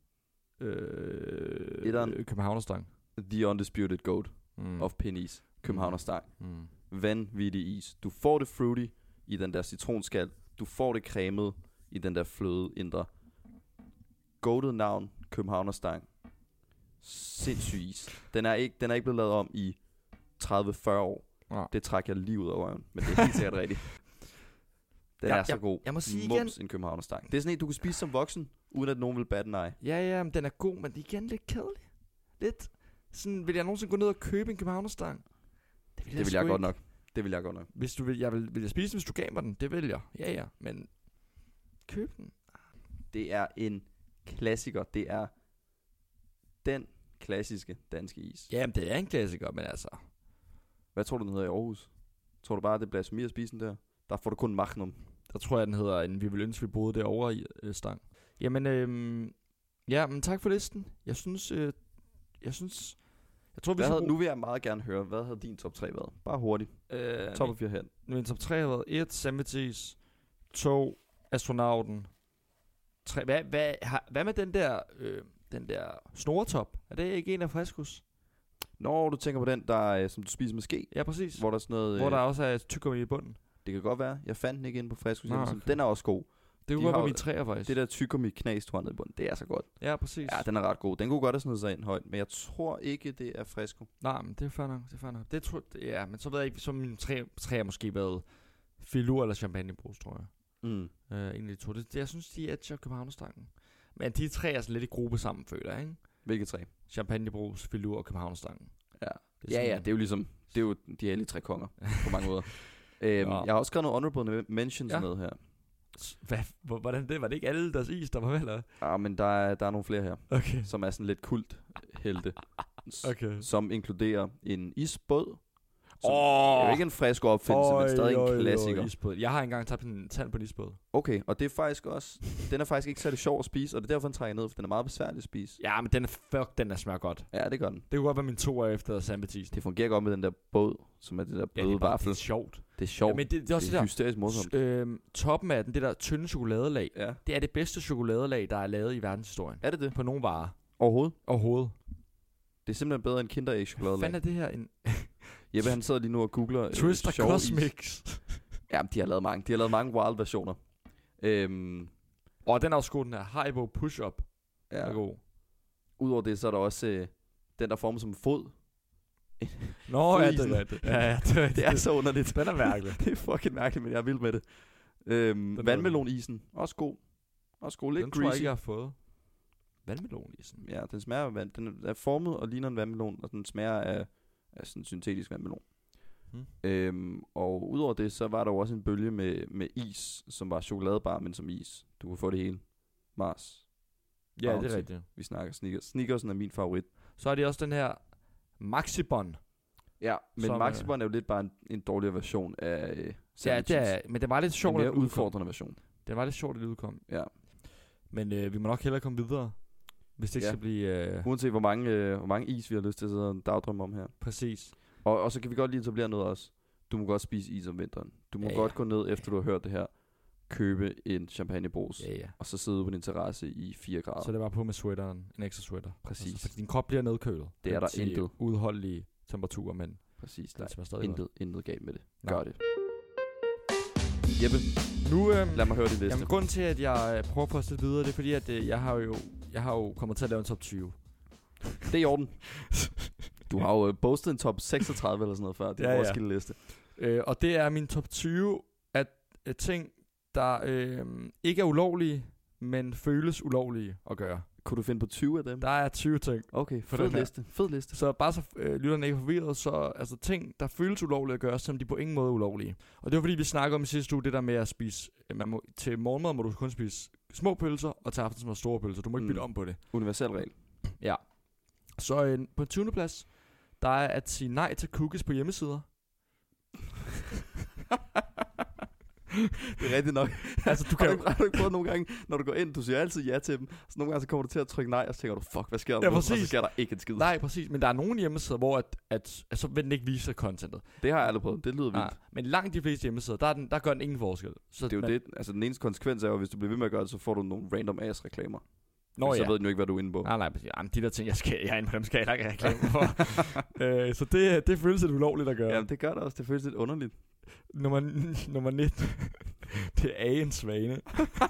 Etteren. Københavnerstang. The Undisputed Goat of Pennies. Københavnerstang. Vanvittig is. Du får det fruity i den der citronskal. Du får det cremet i den der fløde indre. Goated navn, Københavnerstang. Sindssyg is. Den er ikke blevet lavet om i 30-40 år. Det trækker jeg lige ud af røven. Men det er helt sikkert rigtigt. Den er så god. Jeg må sige igen. En Københavnerstang. Det er sådan en, du kan spise som voksen, uden at nogen vil batte en ej. Ja, men den er god, men det er igen lidt kedelig. Lidt. Sådan, vil jeg nogensinde gå ned og købe en Københavnerstang? Det vil jeg godt nok. Det vil jeg godt nok. Hvis du vil jeg spise den, hvis du gav mig den. Det vil jeg. Ja, men køb den. Det er en klassiker. Det er den klassiske danske is. Jamen, det er en klassiker, men altså... Hvad tror du, den hedder i Aarhus? Tror du bare, det er blasfemi at spise den der? Der får du kun Magnum. Der tror jeg, den hedder en Vi vil ønske, vi boede derovre i stang. Jamen, men tak for listen. Jeg tror, nu vil jeg meget gerne høre, hvad havde din top 3 været? Bare hurtigt. Top 4 her. Min top 3 har været 1, Sandwiches, 2, Astronauten, 3. Hvad med den der snoretop? Er det ikke en af Frescos? Når du tænker på den, der som du spiser med ske. Ja, præcis. Hvor der, sådan noget, hvor der også er tyggegummi i bunden. Det kan godt være. Jeg fandt den ikke inde på Frescos. Okay. Den er også god. Det kunne godt være min 3'er faktisk. Det der tyggegummi knas, du har nede i bunden, det er så godt. Ja, præcis. Ja, den er ret god. Den kunne godt have snedet sig ind højt, men jeg tror ikke, det er Fresco. Nej, men det er fair nok. Ja, men så ved jeg ikke, så min 3 har måske været filur eller champagnebrus, tror jeg. En af de to. Jeg synes, de er et Københavnerstangen. Men de 3 er sådan lidt i gruppe sammen, føler jeg, ikke? Hvilke 3? Champagnebrus, filur og Københavnerstangen. Ja. Det er jo ligesom, det er jo de hellige 3 konger, på mange måder. Jeg har også skrevet nogle honorable mentions med her. Hvordan det? Var det ikke alle deres is, der var vel? Eller? Ja, men der er nogle flere her, som er sådan lidt kulthelte, som inkluderer en isbåd. Det er jo ikke en frisk opfindelse, men stadig en klassiker. Isbåd. Jeg har engang tabt en tand på en isbåd. Okay, og det er faktisk også, den er faktisk ikke særlig sjov at spise, og det er derfor, den trækker ned, for den er meget besværlig at spise. Ja, men den smager godt. Ja, det gør den. Det kunne godt være min 2 efter sandwiches. Det fungerer godt med den der båd, som er det der bløde vaffel. Det er sjovt. Det er sjovt. Ja, men det er også det hysterisk morsomt. Toppen af den, det der tynde chokoladelag, det er det bedste chokoladelag, der er lavet i verdenshistorien. Er det? På nogle varer. Overhovedet. Det er simpelthen bedre end Kinder Egg chokoladelag. Hvad fanden er det her? Jeppe, han sidder lige nu og googler Twister Cosmics. Ja, de har lavet mange. De har lavet mange wild versioner. Og den er også god, den her Haribo Push-Up. Ja. Er god. Udover det, så er der også den, der former som en fod. Nå, ja, det er så underligt. Den er mærkelig. Det er fucking mærkeligt, men jeg er vild med det. Vandmelonisen, også god. Lidt den greasy. Den tror jeg ikke, jeg har fået. Vandmelonisen? Ja, den smager af vand. Den er formet og ligner en vandmelon, og den smager af sådan en syntetisk vandmelon. Og udover det, så var der jo også en bølge med is, som var chokoladebar, men som is. Du kunne få det hele. Mars. Ja, det er rigtigt. Vi snakker Snickers. Snickersen er min favorit. Så er det også den her Maxibon. Ja, men Maxibon er jo lidt bare en dårligere version af sandwiches. Ja, det er, men det var lidt sjovt. En mere udfordrende version. Det var lidt sjovt, at det udkom. Ja. Men vi må nok hellere komme videre, hvis det ikke skal blive... Uanset hvor mange is vi har lyst til at sidde og dagdrømme om her. Præcis. Og så kan vi godt lige etablere noget også. Du må godt spise is om vinteren. Du må godt gå ned, efter du har hørt det her, købe en champagnebrus, og så sidde på din terrasse i 4 grader. Så det var på med sweateren, en ekstra sweater. Præcis. Altså, fordi din krop bliver nedkølet. Det er der intet. Udholdelige temperaturer, men... Præcis, der er intet galt med det. Gør det. Jeppe, nu lad mig høre det liste. Jamen, grunden til, at jeg prøver at poste lidt videre, det er fordi, at jeg har jo kommet til at lave en top 20. Det er i orden. Du har jo postet en top 36 eller sådan noget før. Det er vores liste. Og det er min top 20 af ting, der ikke er ulovlige, men føles ulovlige at gøre. Kunne du finde på 20 af dem? Der er 20 ting. Okay, fed liste. Så bare så lytterne ikke er forvirret, så altså ting, der føles ulovlige at gøre, som de på ingen måde er ulovlige. Og det var fordi, vi snakkede om i sidste uge, det der med at spise, til morgenmad må du kun spise små pølser, og til aftensmad store pølser. Du må ikke bytte om på det. Universel regel. Ja. Så på en 20. plads, der er at sige nej til cookies på hjemmesider. Det er rigtigt nok. Altså, du kan har du ikke prøvet nogle gange, når du går ind, du siger altid ja til dem, så nogle gange så kommer du til at trykke nej, og så tænker du, fuck, hvad sker der? Ja, præcis. Og så sker der ikke en skid. Nej, præcis, men der er nogle hjemmesider, hvor at så vil den ikke vise contentet. Det har jeg aldrig prøvet, det lyder vildt. Nej, men langt de fleste hjemmesider, der gør den ingen forskel. Så det er jo det, altså den eneste konsekvens er jo, hvis du bliver ved med at gøre det, så får du nogle random ass reklamer. Nå, så ved du jo ikke, hvad du er inde på. Nej, jamen, de der ting, jeg er inde på dem, skal jeg ikke have reklamer for. Så det føles lidt ulovligt at gøre. Jamen, det gør det også, det føles lidt underligt. Nummer 19. Det er en svane.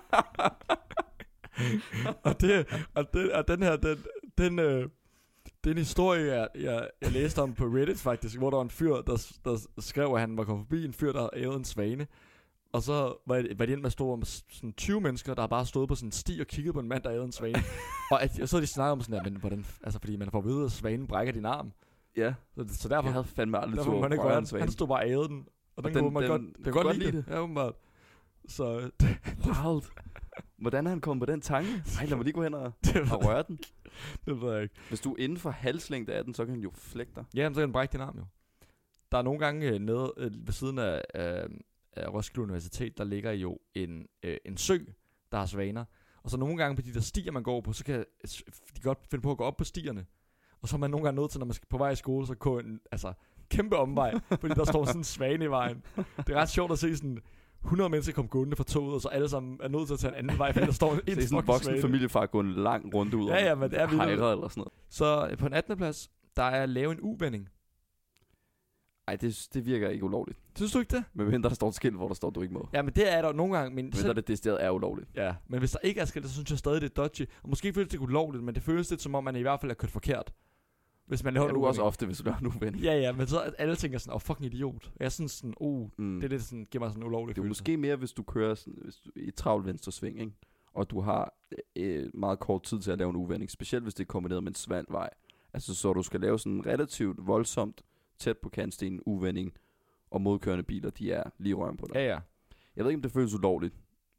og den her, det er en historie, jeg læste om på Reddit faktisk, hvor der var en fyr, der skrev, at han var kommet forbi en fyr, der havde ævet en svane. Og så var de ind med sådan 20 mennesker, der har bare stået på sådan en sti og kigget på en mand, der ævede en svane. Og så havde de snakket om sådan, men hvordan, altså fordi man får at vide, at svanen brækker din arm. Ja. Så derfor jeg havde fandme aldrig tur man ikke røre en svane. Han stod bare og ævede den. Og den kunne man godt lide det. Ja, åbenbart. Så wild. Hvordan er han kommet på den tanke? Ej, lad mig lige gå hen og røre den. Det ved jeg ikke. Hvis du er inden for halslængde af den, så kan den jo flække dig. Ja, så kan den brække din arm jo. Der er nogle gange nede ved siden af Roskilde Universitet, der ligger jo en sø, der har svaner. Og så nogle gange på de der stier, man går på, så kan de godt finde på at gå op på stierne. Og så er man nogle gange nødt til, når man skal på vej i skole, så gå en kæmpe omvej, fordi der står sådan en svane i vejen. Det er ret sjovt at se sådan 100 mennesker komme gående fra toget, og så alle sammen er nødt til at tage en anden vej, fordi der står en svane. Det er sådan en voksen familiefar gå en lang runde ud. Ja, men det er vildt. Eller sådan noget. Så på en 18. plads, der er at lave en uvending. Ej, det virker ikke ulovligt. Synes du ikke det? Men mindre der står et skilt, hvor der står, du ikke må. Ja, men det er der nogle gange. Men mindre det decideret er ulovligt. Ja, men hvis der ikke er skilt, så synes jeg stadig, det er dodgy. Og måske føles det ikke ulovligt, men det føles lidt som om, man i hvert fald er kørt forkert. Hvis man laver du også ofte, hvis du laver en uvending. Ja, men så alle tænker sådan, fucking idiot. Jeg synes sådan, det er lidt sådan, giver mig sådan en ulovlig følelse. Det er måske mere, hvis du kører sådan, i travlt venstre sving, ikke? Og du har meget kort tid til at lave en uvending. Specielt hvis det er kombineret med en sval vej. Altså så du skal lave sådan relativt voldsomt tæt på kantstenen uvending, og modkørende biler, de er lige røven på dig. Ja. Jeg ved ikke, om det føles ulovligt.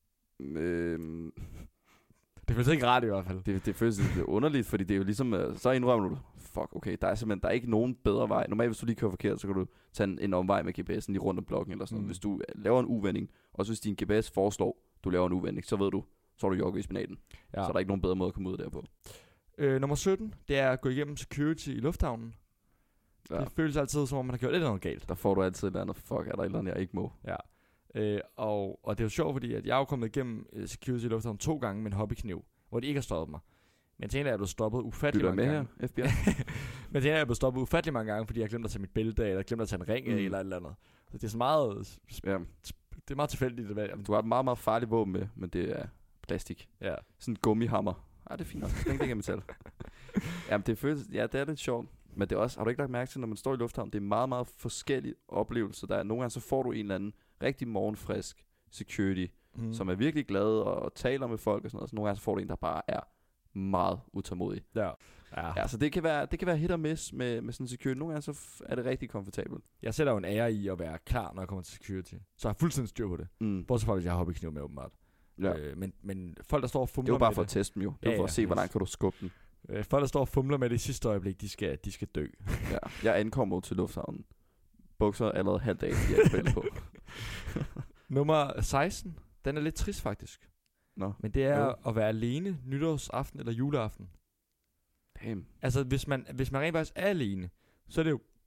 Det føles ikke rart i hvert fald. Det føles lidt underligt, fordi det er jo ligesom, så indrømmer du, fuck, okay, der er ikke nogen bedre vej. Normalt, hvis du lige kører forkert, så kan du tage en omvej med GPS'en lige rundt om blokken eller sådan noget. Hvis du laver en uvending, og så hvis din GPS foreslår, du laver en uvending, så ved du, så er du jogget i spinaten. Ja. Så er der ikke nogen bedre måde at komme ud derpå. Nummer 17, det er at gå igennem security i lufthavnen. Ja. Det føles altid, som om man har gjort et eller andet galt. Der får du altid et eller andet, fuck, er der et eller andet, jeg ikke må. Ja. Og det er jo sjovt, fordi at jeg er jo kommet igennem security i lufthavnen 2 gange med en hobbykniv, hvor de ikke har stoppet mig. Men tænker jeg, at jeg er blevet stoppet ufattelig mange gange. Her, FBI? Men tænker jeg er blevet stoppet ufattelig mange gange, fordi jeg har glemt at tage mit bælte af, eller glemt at tage en ring af, eller et eller andet. Så det er så meget, det er meget tilfældigt. Du har et meget, meget farligt våben med, men det er plastik. Ja. Sådan en gummihammer. Det er fint nok. Det er metal. Jamen, det er lidt sjovt. Men det er også, har du ikke lagt mærke til, når man står i lufthavnen, det er meget, meget forskellige oplevelser. Der er nogle gange, så får du en eller anden rigtig morgenfrisk security, som er virkelig glad og taler med folk og sådan noget. Så nogle gange så får du en, der bare er meget utålmodig. Ja, så det kan være hit og miss med sådan en security. Nogle gange så er det rigtig komfortabelt. Jeg sætter jo en ære i at være klar, når jeg kommer til security. Så jeg har fuldstændig styr på det. Bortset fra, hvis jeg har hobbykniv med, åbenbart. Ja. Men folk, der står og fumler med det... Det er jo bare for at teste dem jo. Det er for at se, hvordan kan du skubbe den. Folk, der står og fumler med det i sidste øjeblik, de skal dø. Ja. Jeg ankommer til lufthavnen. Bukser allerede halvt af, de er spillet på. Nummer 16, den er lidt trist faktisk. Nå. Men det er at være alene nytårsaften eller juleaften. Damn. Altså, hvis man rent faktisk er alene, så er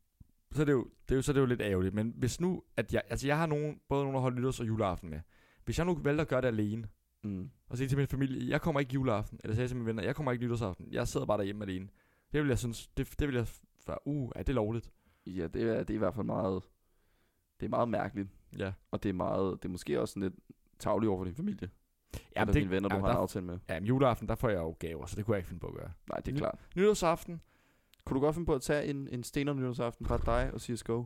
det jo lidt ærgerligt. Men hvis nu, at jeg har både nogen, der holder nytårs- og juleaften med. Hvis jeg nu vælger at gøre det alene, og sige til min familie, jeg kommer ikke juleaften, eller sige til mine venner, jeg kommer ikke nytårsaften, jeg sidder bare derhjemme alene. Det vil jeg synes, det vil jeg være, er det lovligt? Ja, det er i hvert fald meget, det er meget mærkeligt. Ja. Og det er måske også sådan lidt tarveligt over for din familie. Ja, eller dine venner, du har en aftale med. Ja, men juleaften, der får jeg jo gaver, så det kunne jeg ikke finde på at gøre. Nej, det er klart. Nytårsaften. Kunne du godt finde på at tage en stener nytårsaften fra dig og CSGO?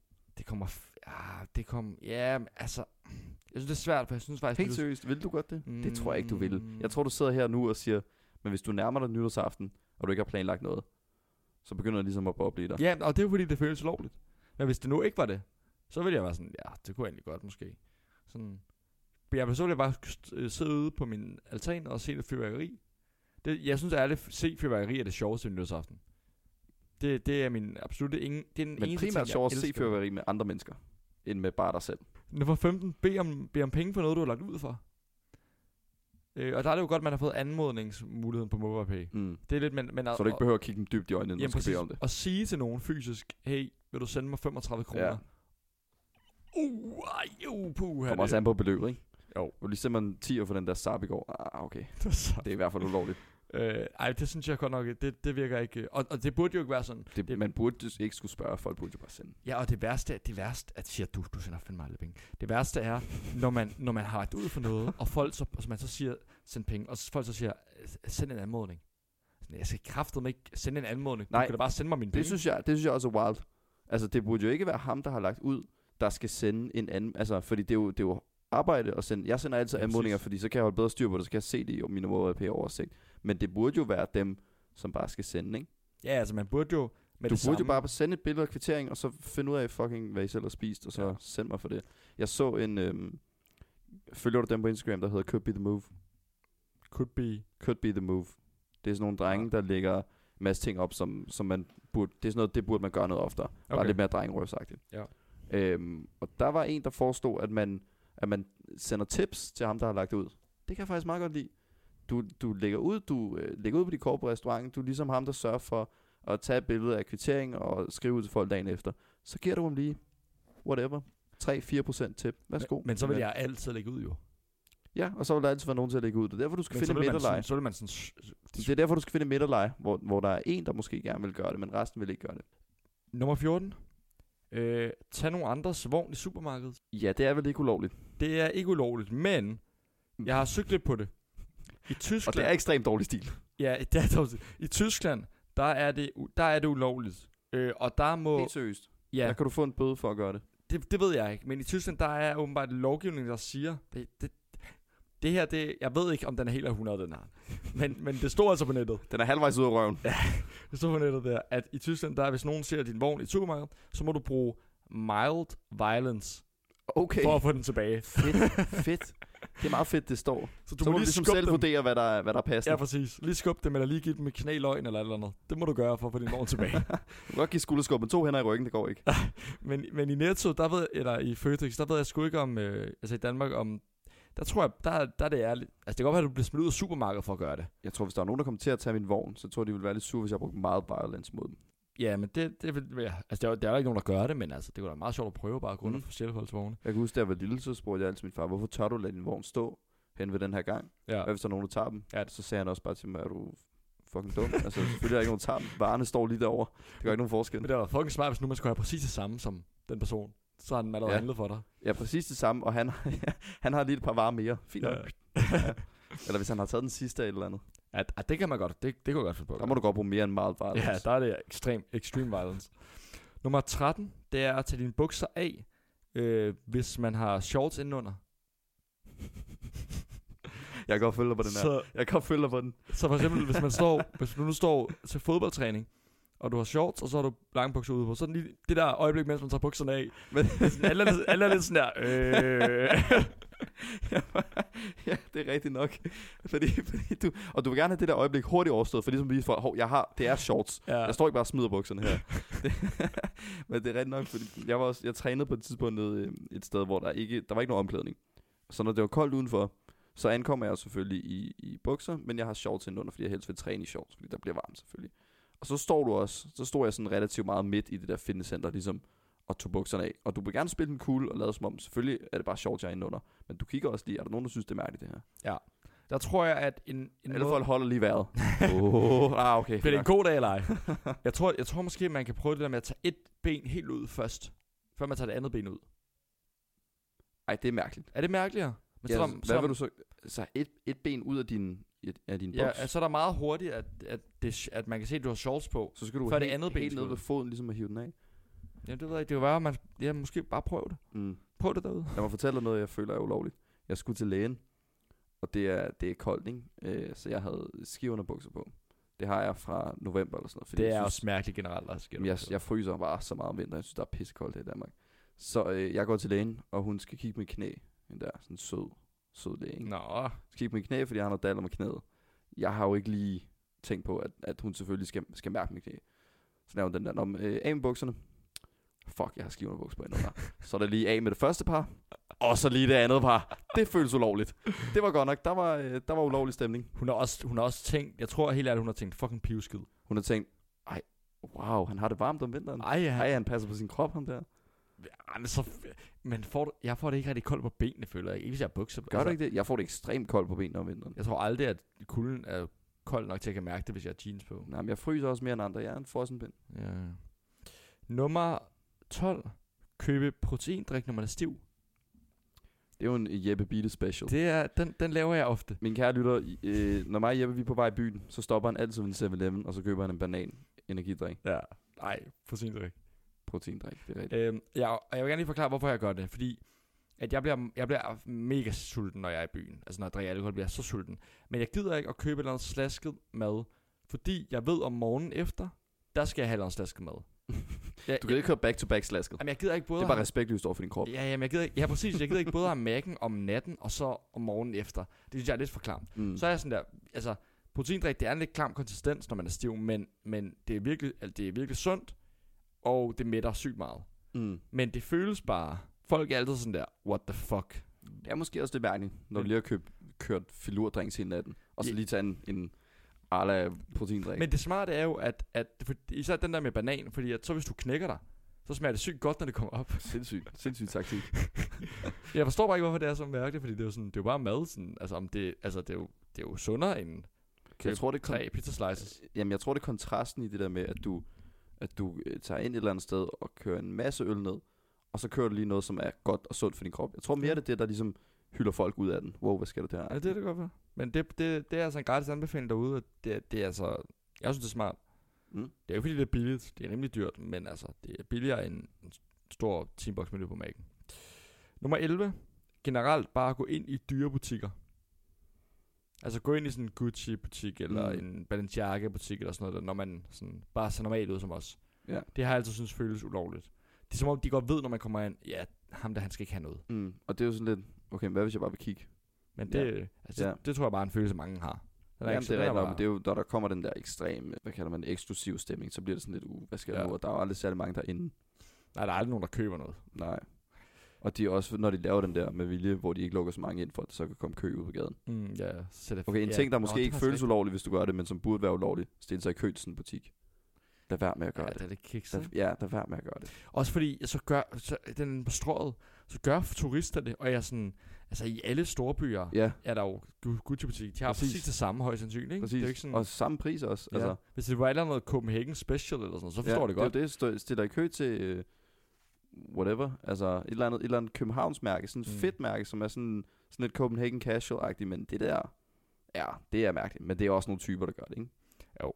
Altså... Jeg synes, det er svært, for jeg synes faktisk... Helt seriøst, vil du godt det? Det tror jeg ikke, du vil. Jeg tror, du sidder her nu og siger, men hvis du nærmer dig nytårsaften, og du ikke har planlagt noget, så begynder det ligesom at boble i dig. Ja, og det er jo fordi, det føles lovligt. Men hvis det nu ikke var det, så ville jeg være sådan, ja, det kunne jeg egentlig godt måske. Sådan... Så ville jeg bare sidde ude på min altan og se lidt fyrværkeri. Jeg synes ærligt, se fyrværkeri er det sjoveste nytårsaften. Det er min absolut ingen... Det er den men primært sjovt at se fyrværkeri med andre mennesker, end med bare dig selv. Nummer 15. Bed om penge for noget, du har lagt ud for. Og der er det jo godt, at man har fået anmodningsmuligheden på MobilePay. Det er lidt, men så du ikke behøver at kigge dem dybt i øjnene, når du skal bede om det. Og sige til nogen fysisk, hey, vil du sende mig 35 kroner? Ja. Kommer også an på beløbet, ikke? Jo. Du lige sender man 10 for den der Saab i går. Okay. Det er i hvert fald ulovligt. Det synes jeg godt nok, det virker ikke. Og det burde jo ikke være sådan. Man burde ikke skulle spørge, folk burde jo bare sende. Ja, og det værste, at siger du sender fandme alle penge. Det værste er, når man har lagt ud for noget, og folk så man så siger, send penge, og folk så siger, send en anmodning. Jeg skal kraftedeme ikke sende en anmodning. Nej, du kan da bare sende mig mine penge. Det synes jeg også er wild. Altså, det burde jo ikke være ham, der har lagt ud, der skal sende en anden, altså, fordi det er jo arbejde at sende. Jeg sender altid anmodninger, fordi så kan jeg holde bedre styr på det, så kan jeg se det i mine MobilePay-oversigt. Men det burde jo være dem, som bare skal sende, ikke? Ja, altså man burde jo med du det burde samme. Jo bare sende et billede af kvittering, og så finde ud af fucking, hvad I selv har spist, og så send mig for det. Jeg så følger du dem på Instagram, der hedder Could Be The Move? Could be the move. Det er sådan nogle drenge, der lægger en masse ting op, som man burde... Det er sådan noget, det burde man gøre noget oftere. Bare lidt mere drengerøvsagtigt. Ja. Og der var en, der forestod, at man sender tips til ham, der har lagt det ud. Det kan jeg faktisk meget godt lide. Du lægger ud på de korporate restauranter. Du er ligesom ham, der sørger for at tage et billede af kvittering og skrive ud til folk dagen efter. Så giver du dem lige, whatever, 3-4% tip. Værsgo. Men så vil jeg altid lægge ud jo. Ja, og så vil der altid være nogen til at lægge ud. Det er derfor, du skal finde midterleje. Det er derfor, du skal finde midterleje, hvor der er en, der måske gerne vil gøre det, men resten vil ikke gøre det. Nummer 14. Tag nogle andres vogn i supermarkedet. Ja, det er vel ikke ulovligt. Det er ikke ulovligt, men jeg har søgt lidt på det. I Tyskland, og det er ekstremt dårlig stil. Ja, det er dårligt. I Tyskland, der er det ulovligt. Og der må... Helt seriøst. Ja. Der kan du få en bøde for at gøre det. Det ved jeg ikke. Men i Tyskland, der er åbenbart lovgivning, der siger... Det her, jeg ved ikke, om den er helt af 100, den her. Men det står altså på nettet. Den er halvvejs ud af røven. Ja, det står på nettet der, at i Tyskland, der hvis nogen ser din vogn i supermarkedet, så må du bruge mild violence for at få den tilbage. Fedt. Det er meget fedt, det står. Så du må ligesom selv vurdere, hvad der er passende. Ja, præcis. Lige skub dem, eller lige give dem et knæ i løgn eller et eller andet. Det må du gøre for at få din vogn tilbage. Du kan godt give skulderskub med 2 hænder i ryggen, det går ikke. men i Netto, eller i Føtex, der ved jeg sgu ikke om, altså i Danmark, om... Der tror jeg, der er det ærligt. Altså det kan godt være, at du bliver smidt ud af supermarkedet for at gøre det. Jeg tror, hvis der er nogen, der kommer til at tage min vogn, så tror jeg, de vil være lidt sure, hvis jeg brugte meget violence mod dem. Ja, men det vil jeg... Altså der er jo ikke nogen, der gør det, men altså det kunne da meget sjovt at prøve bare at gå under for sjælholdsvogne. Jeg kan huske, da jeg var lille, så spurgte jeg altid min far, hvorfor tør du lade din vogn stå hen ved den her gang? Ja. Hvad hvis der er nogen, der tager dem? Ja. Så sagde han også bare til mig, er du fucking dum? Altså selvfølgelig er ikke nogen, der tager dem. Varerne står lige derovre. Det gør ikke nogen forskel. Men det var fucking smart, hvis nu man skulle have præcis det samme som den person. Så har den allerede handlet for dig. Ja, præcis det samme, og han har lige et par varer mere. Fint nok. Ja. Eller hvis han har taget den sidste eller andet. Ja, det kan man godt. Det kan jeg godt finde på. Der må du godt bruge mere end mild violence. Ja, der er det extreme violence. Nummer 13, det er at tage dine bukser af, hvis man har shorts indenunder. Jeg kan godt følge dig på den her. Jeg kan godt følge dig på den. Så for eksempel, hvis du nu står til fodboldtræning, og du har shorts, og så har du lange bukser ude på. Så lige det der øjeblik, mens man tager bukserne af. Men alle er lidt sådan der. Ja, det er rigtigt nok. Fordi du vil gerne have det der øjeblik hurtigt overstået, for ligesom lige for, det er shorts. Ja. Jeg står ikke bare og smider bukserne her. Men det er rigtigt nok, fordi jeg trænede på et tidspunkt nede et sted, hvor der var ikke nogen omklædning. Så når det var koldt udenfor, så ankommer jeg selvfølgelig i bukser, men jeg har shorts indenunder, fordi jeg helst vil træne i shorts, fordi der bliver varmt selvfølgelig. Og så står jeg sådan relativt meget midt i det der fitnesscenter, ligesom, og tog bukserne af. Og du vil gerne spille den cool og lade som om, selvfølgelig er det bare shorts, jeg er inde under. Men du kigger også lige, er der nogen, der synes, det er mærkeligt, det her? Ja. Der tror jeg, at en alle folk holder lige vejret. Okay. Bliver det en god dag eller ej? jeg tror måske, man kan prøve det der med at tage et ben helt ud først, før man tager det andet ben ud. Ej, det er mærkeligt. Er det mærkeligere? Men ja, hvad vil du så? Så et ben ud af din buks? Ja, så er der meget hurtigt, at man kan se, at du har shorts på. Så skal du det andet ben helt ned ved foden, ligesom at hive den af. Ja, det ved jeg ikke. Det kan være, at man måske bare prøve det. Prøv det derude. Lad mig fortælle dig noget, jeg føler er ulovligt. Jeg skulle til lægen, og det er koldt, ikke? Så jeg havde skiunderbukser på. Det har jeg fra november eller sådan noget. Det er også mærkeligt generelt. Jeg fryser bare så meget om vinteren. Jeg synes, der er pissekoldt her i Danmark. Så jeg går til lægen, og hun skal kigge med knæ. Den der sådan sød læge, ikke? Nå. Skal kigge med knæ, fordi jeg har noget daller med knæet. Jeg har jo ikke lige tænkt på, at hun selvfølgelig skal mærke mit knæ. Så laver hun den der, af med bukserne. Fuck, jeg har skiunderbukser på endnu. Så er der lige af med det første par, og så lige det andet par. Det føles ulovligt. Det var godt nok. Der var ulovlig stemning. Hun har også tænkt, jeg tror helt ærligt, hun har tænkt, fucking pivskid. Hun har tænkt, wow, han har det varmt om vinteren. Han passer på sin krop, ham der. Men jeg får det ikke rigtig koldt på benene, føler jeg. Ikke hvis jeg har bukser. Gør du ikke det? Jeg får det ekstremt koldt på benene om vinteren. Jeg tror aldrig, at kulden er kold nok til at jeg kan mærke det, hvis jeg har jeans på. Nej, men jeg fryser også mere end andre. Jeg er en frossenpind. Ja. Nummer 12. Købe proteindrik, når man er stiv. Det er jo en Jeppe Bitte special. Det er, den laver jeg ofte. Min kære lytter, når mig og Jeppe vi er på vej i byen, så stopper han altid ved en 7-Eleven, og så køber han en banan energidrik. Ja, nej, proteindrik. Proteindrik, det er rigtigt. Og jeg vil gerne lige forklare, hvorfor jeg gør det. Fordi at jeg bliver mega sulten, når jeg er i byen. Altså når jeg drikker alkohol, bliver jeg så sulten. Men jeg gider ikke at købe noget slasket mad, fordi jeg ved om morgenen efter, der skal jeg have noget slasket mad. Du gider ikke køre back-to-back slasket. Jamen, jeg gider ikke både. Det er bare respektløst over for din krop. Ja, jamen, jeg gider ikke. Ja, præcis. Jeg gider ikke både have mækken om natten, og så om morgenen efter. Det synes jeg er lidt for klamt. Så er jeg sådan der, altså, proteindrik, det er en lidt klam konsistens, når man er stiv, men det er virkelig sundt, og det mætter sygt meget. Men det føles bare, folk er altid sådan der, what the fuck. Det er måske også det mærkeligt, når du lige har kørt filurdrinks hele natten, og så lige tage en ala proteindrik. Men det smarte er jo, at især den der med banan, fordi at så hvis du knækker dig, så smager det sygt godt, når det kommer op. Sindssygt taktik. Jeg forstår bare ikke, hvorfor det er så mærkeligt, fordi det er jo sådan, det er jo bare mad, sådan, altså det er jo sundere end jeg tror, det 3 pizza slices. Jamen, jeg tror, det er kontrasten i det der med, at du tager ind et eller andet sted og kører en masse øl ned, og så kører du lige noget, som er godt og sundt for din krop. Jeg tror mere, det er det, der ligesom hylder folk ud af den. Wow, hvad skal du der? Ja, det er det godt for. Men det er altså en gratis anbefaling derude, og det er altså, jeg synes, det er smart. Det er jo fordi, det er billigt. Det er rimelig dyrt, men altså, det er billigere end en stor teambox-menu på Mac'en. Nummer 11. Generelt bare gå ind i dyre butikker. Altså gå ind i sådan en Gucci-butik, eller en Balenciaga-butik, eller sådan noget, der, når man sådan, bare ser normalt ud som os. Ja. Det har jeg altid synes føles ulovligt. Det er som om, de godt ved, når man kommer ind, ja, ham der, han skal ikke have noget. Og det er jo sådan lidt, okay, hvad hvis jeg bare vil kigge? Men det, det tror jeg bare er en følelse, mange har. Jamen, det er rigtigt, men det er jo, når der kommer den der ekstreme, hvad kalder man, eksklusiv stemning, så bliver det sådan lidt, hvad skal jeg nu? Og der er jo aldrig særlig mange derinde. Nej, der er aldrig nogen, der køber noget. Nej. Og de er også, når de laver den der med vilje, hvor de ikke lukker så mange ind, for at så kan komme kø ud på gaden. Okay, en ting, der måske ikke føles ulovligt, hvis du gør det, men som burde være ulovligt, stille sig i kø til sådan en butik. Lad være med at gøre det. Det er lidt kikset. Lad være med at gøre det. Også fordi, så den på strøget, så gør turister det, og jeg sådan, altså i alle store byer, er der jo Gucci-butik. De har præcis det samme højst sandsynligt, ikke? Præcis. Det er ikke sådan, og samme pris også. Ja. Altså. Hvis det var noget Copenhagen Special eller sådan, så forstår det godt. Det er det, stiller i kø til whatever, altså et eller andet Københavns mærke, sådan et fedt mærke, som er sådan et Copenhagen Casual-agtigt, men det der, det er mærkeligt, men det er også nogle typer, der gør det, ikke? Jo.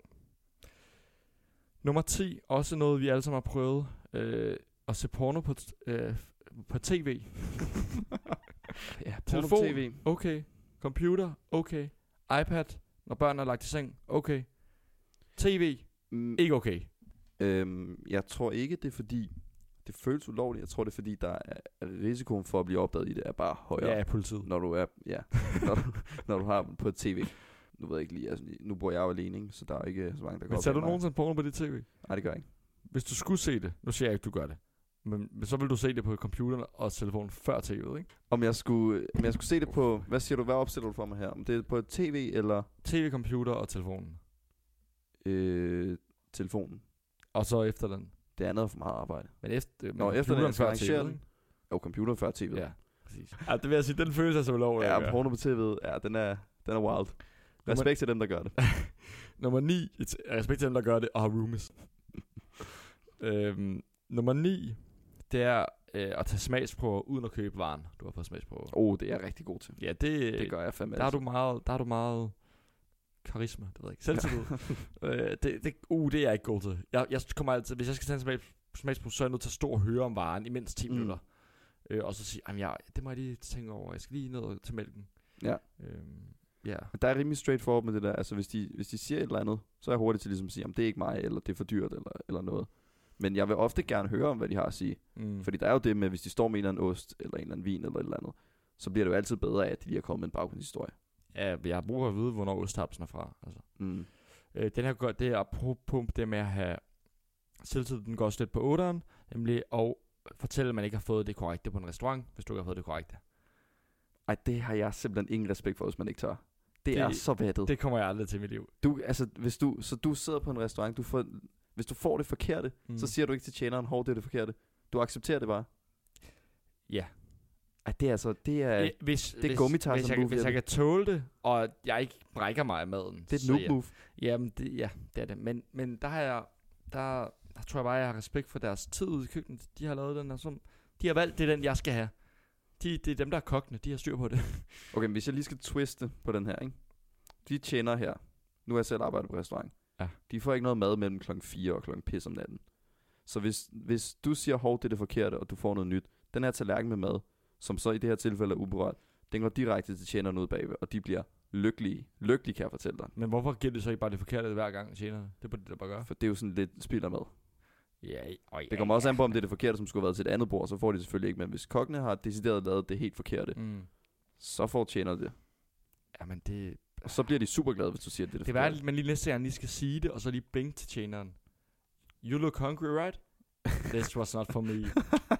Nummer 10, også noget vi alle sammen har prøvet, at se porno på tv. Ja, telefon, på TV. Okay. Computer, okay. iPad, når børn er lagt i seng, okay. TV, ikke okay. Jeg tror ikke, det er fordi det føles ulovligt. Jeg tror, det er fordi, der er risikoen for at blive opdaget i det er bare højere. Ja, politiet. Når du er, når du har på et tv. Nu ved jeg ikke lige, altså, nu bor jeg jo alene, ikke? Så der er ikke så mange, der går. Men ser du nogensinde porno på dit tv? Nej, det gør jeg ikke. Hvis du skulle se det, nu siger jeg ikke, du gør det, men så vil du se det på computeren og telefonen før tv'et, ikke? Om jeg skulle se det på, hvad siger du, hvad opstiller du for mig her? Om det er på et tv eller? TV, computer og telefonen. Telefonen. Og så efter den. Det andet er for meget arbejde. Men efter computeren før tv'et, ikke? Jo, computeren før tv'et. Ja, præcis. Ja, det vil jeg sige, den føles altså ulovlig. Ja, porno på tv'et, den er wild. Respekt til dem, der gør det. Nummer 9, respekt til dem, der gør det, og har roomies. Nummer 9, det er at tage smagsprøver uden at købe varen, du har fået smagsprøver. Det er jeg rigtig god til. Ja, det gør jeg fandme. Der har du meget karisma, det ved jeg ikke. Selvtillid. Det er jeg ikke god til. Jeg kommer altid, hvis jeg skal tage en smagsprøve, så er jeg nødt til at stå og høre om varen i mindst 10 minutter. Og så sige, det må jeg lige tænke over. Jeg skal lige ned til mælken. Ja. Der er rimelig straightforward med det der. Altså hvis de siger et eller andet, så er jeg hurtigt til ligesom at sige, om det er ikke mig, eller det er for dyrt, eller noget. Men jeg vil ofte gerne høre om, hvad de har at sige. Fordi der er jo det med, hvis de står med en eller anden ost, eller en eller anden vin, eller et eller andet, så bliver det jo altid bedre af, at de lige har kommet med en baggrundshistorie. Ja, jeg har brug for at vide, hvornår osthapsen er fra. Altså. Den her går, det er apropos det med at have selvtid, den går også lidt på 8'eren, nemlig at fortælle, at man ikke har fået det korrekte på en restaurant, hvis du ikke har fået det korrekte. Ej, det har jeg simpelthen ingen respekt for, hvis man ikke tør. Det er så vattet. Det kommer jeg aldrig til i mit liv. Du sidder på en restaurant, hvis du får det forkerte, så siger du ikke til tjeneren, det er det forkerte. Du accepterer det bare. Ja. Ej, det er altså, det er gummitarsen. Hvis jeg kan tåle det, og jeg ikke brækker mig af maden. Det er et noob move. Jamen, det er det. Men der tror jeg bare, jeg har respekt for deres tid ude i køkkenet. De har lavet den der, de har valgt, det er den, jeg skal have. Det er dem, der er kokkene, de har styr på det. Okay, men hvis jeg lige skal twiste på den her, ikke? De tjener her. Nu har jeg selv arbejdet på restaurant. Ja. De får ikke noget mad mellem klokken 4 og klokken pis om natten. Så hvis du siger, det er det forkerte, og du får noget nyt, den her tallerken med mad, som så i det her tilfælde er uberørt, den går direkte til tjenerne ude bagved, og de bliver lykkelige. Lykkelige, kan jeg fortælle dig. Men hvorfor giver det så ikke bare det forkerte hver gang tjenerne? Det burde det da bare gøre. For det er jo sådan lidt spild af mad. Det kommer også an på, om det er det forkerte, som skulle have været til et andet bord. Så får de selvfølgelig ikke. Men hvis kokkene har decideret lavet det helt forkerte, så får tjener det. Jamen det... Og så bliver de super glade, hvis du siger, at det er det forkerte. Det er bare, man lige næste gang lige skal sige det, og så lige blink til tjeneren. You look hungry, right? This was not for me.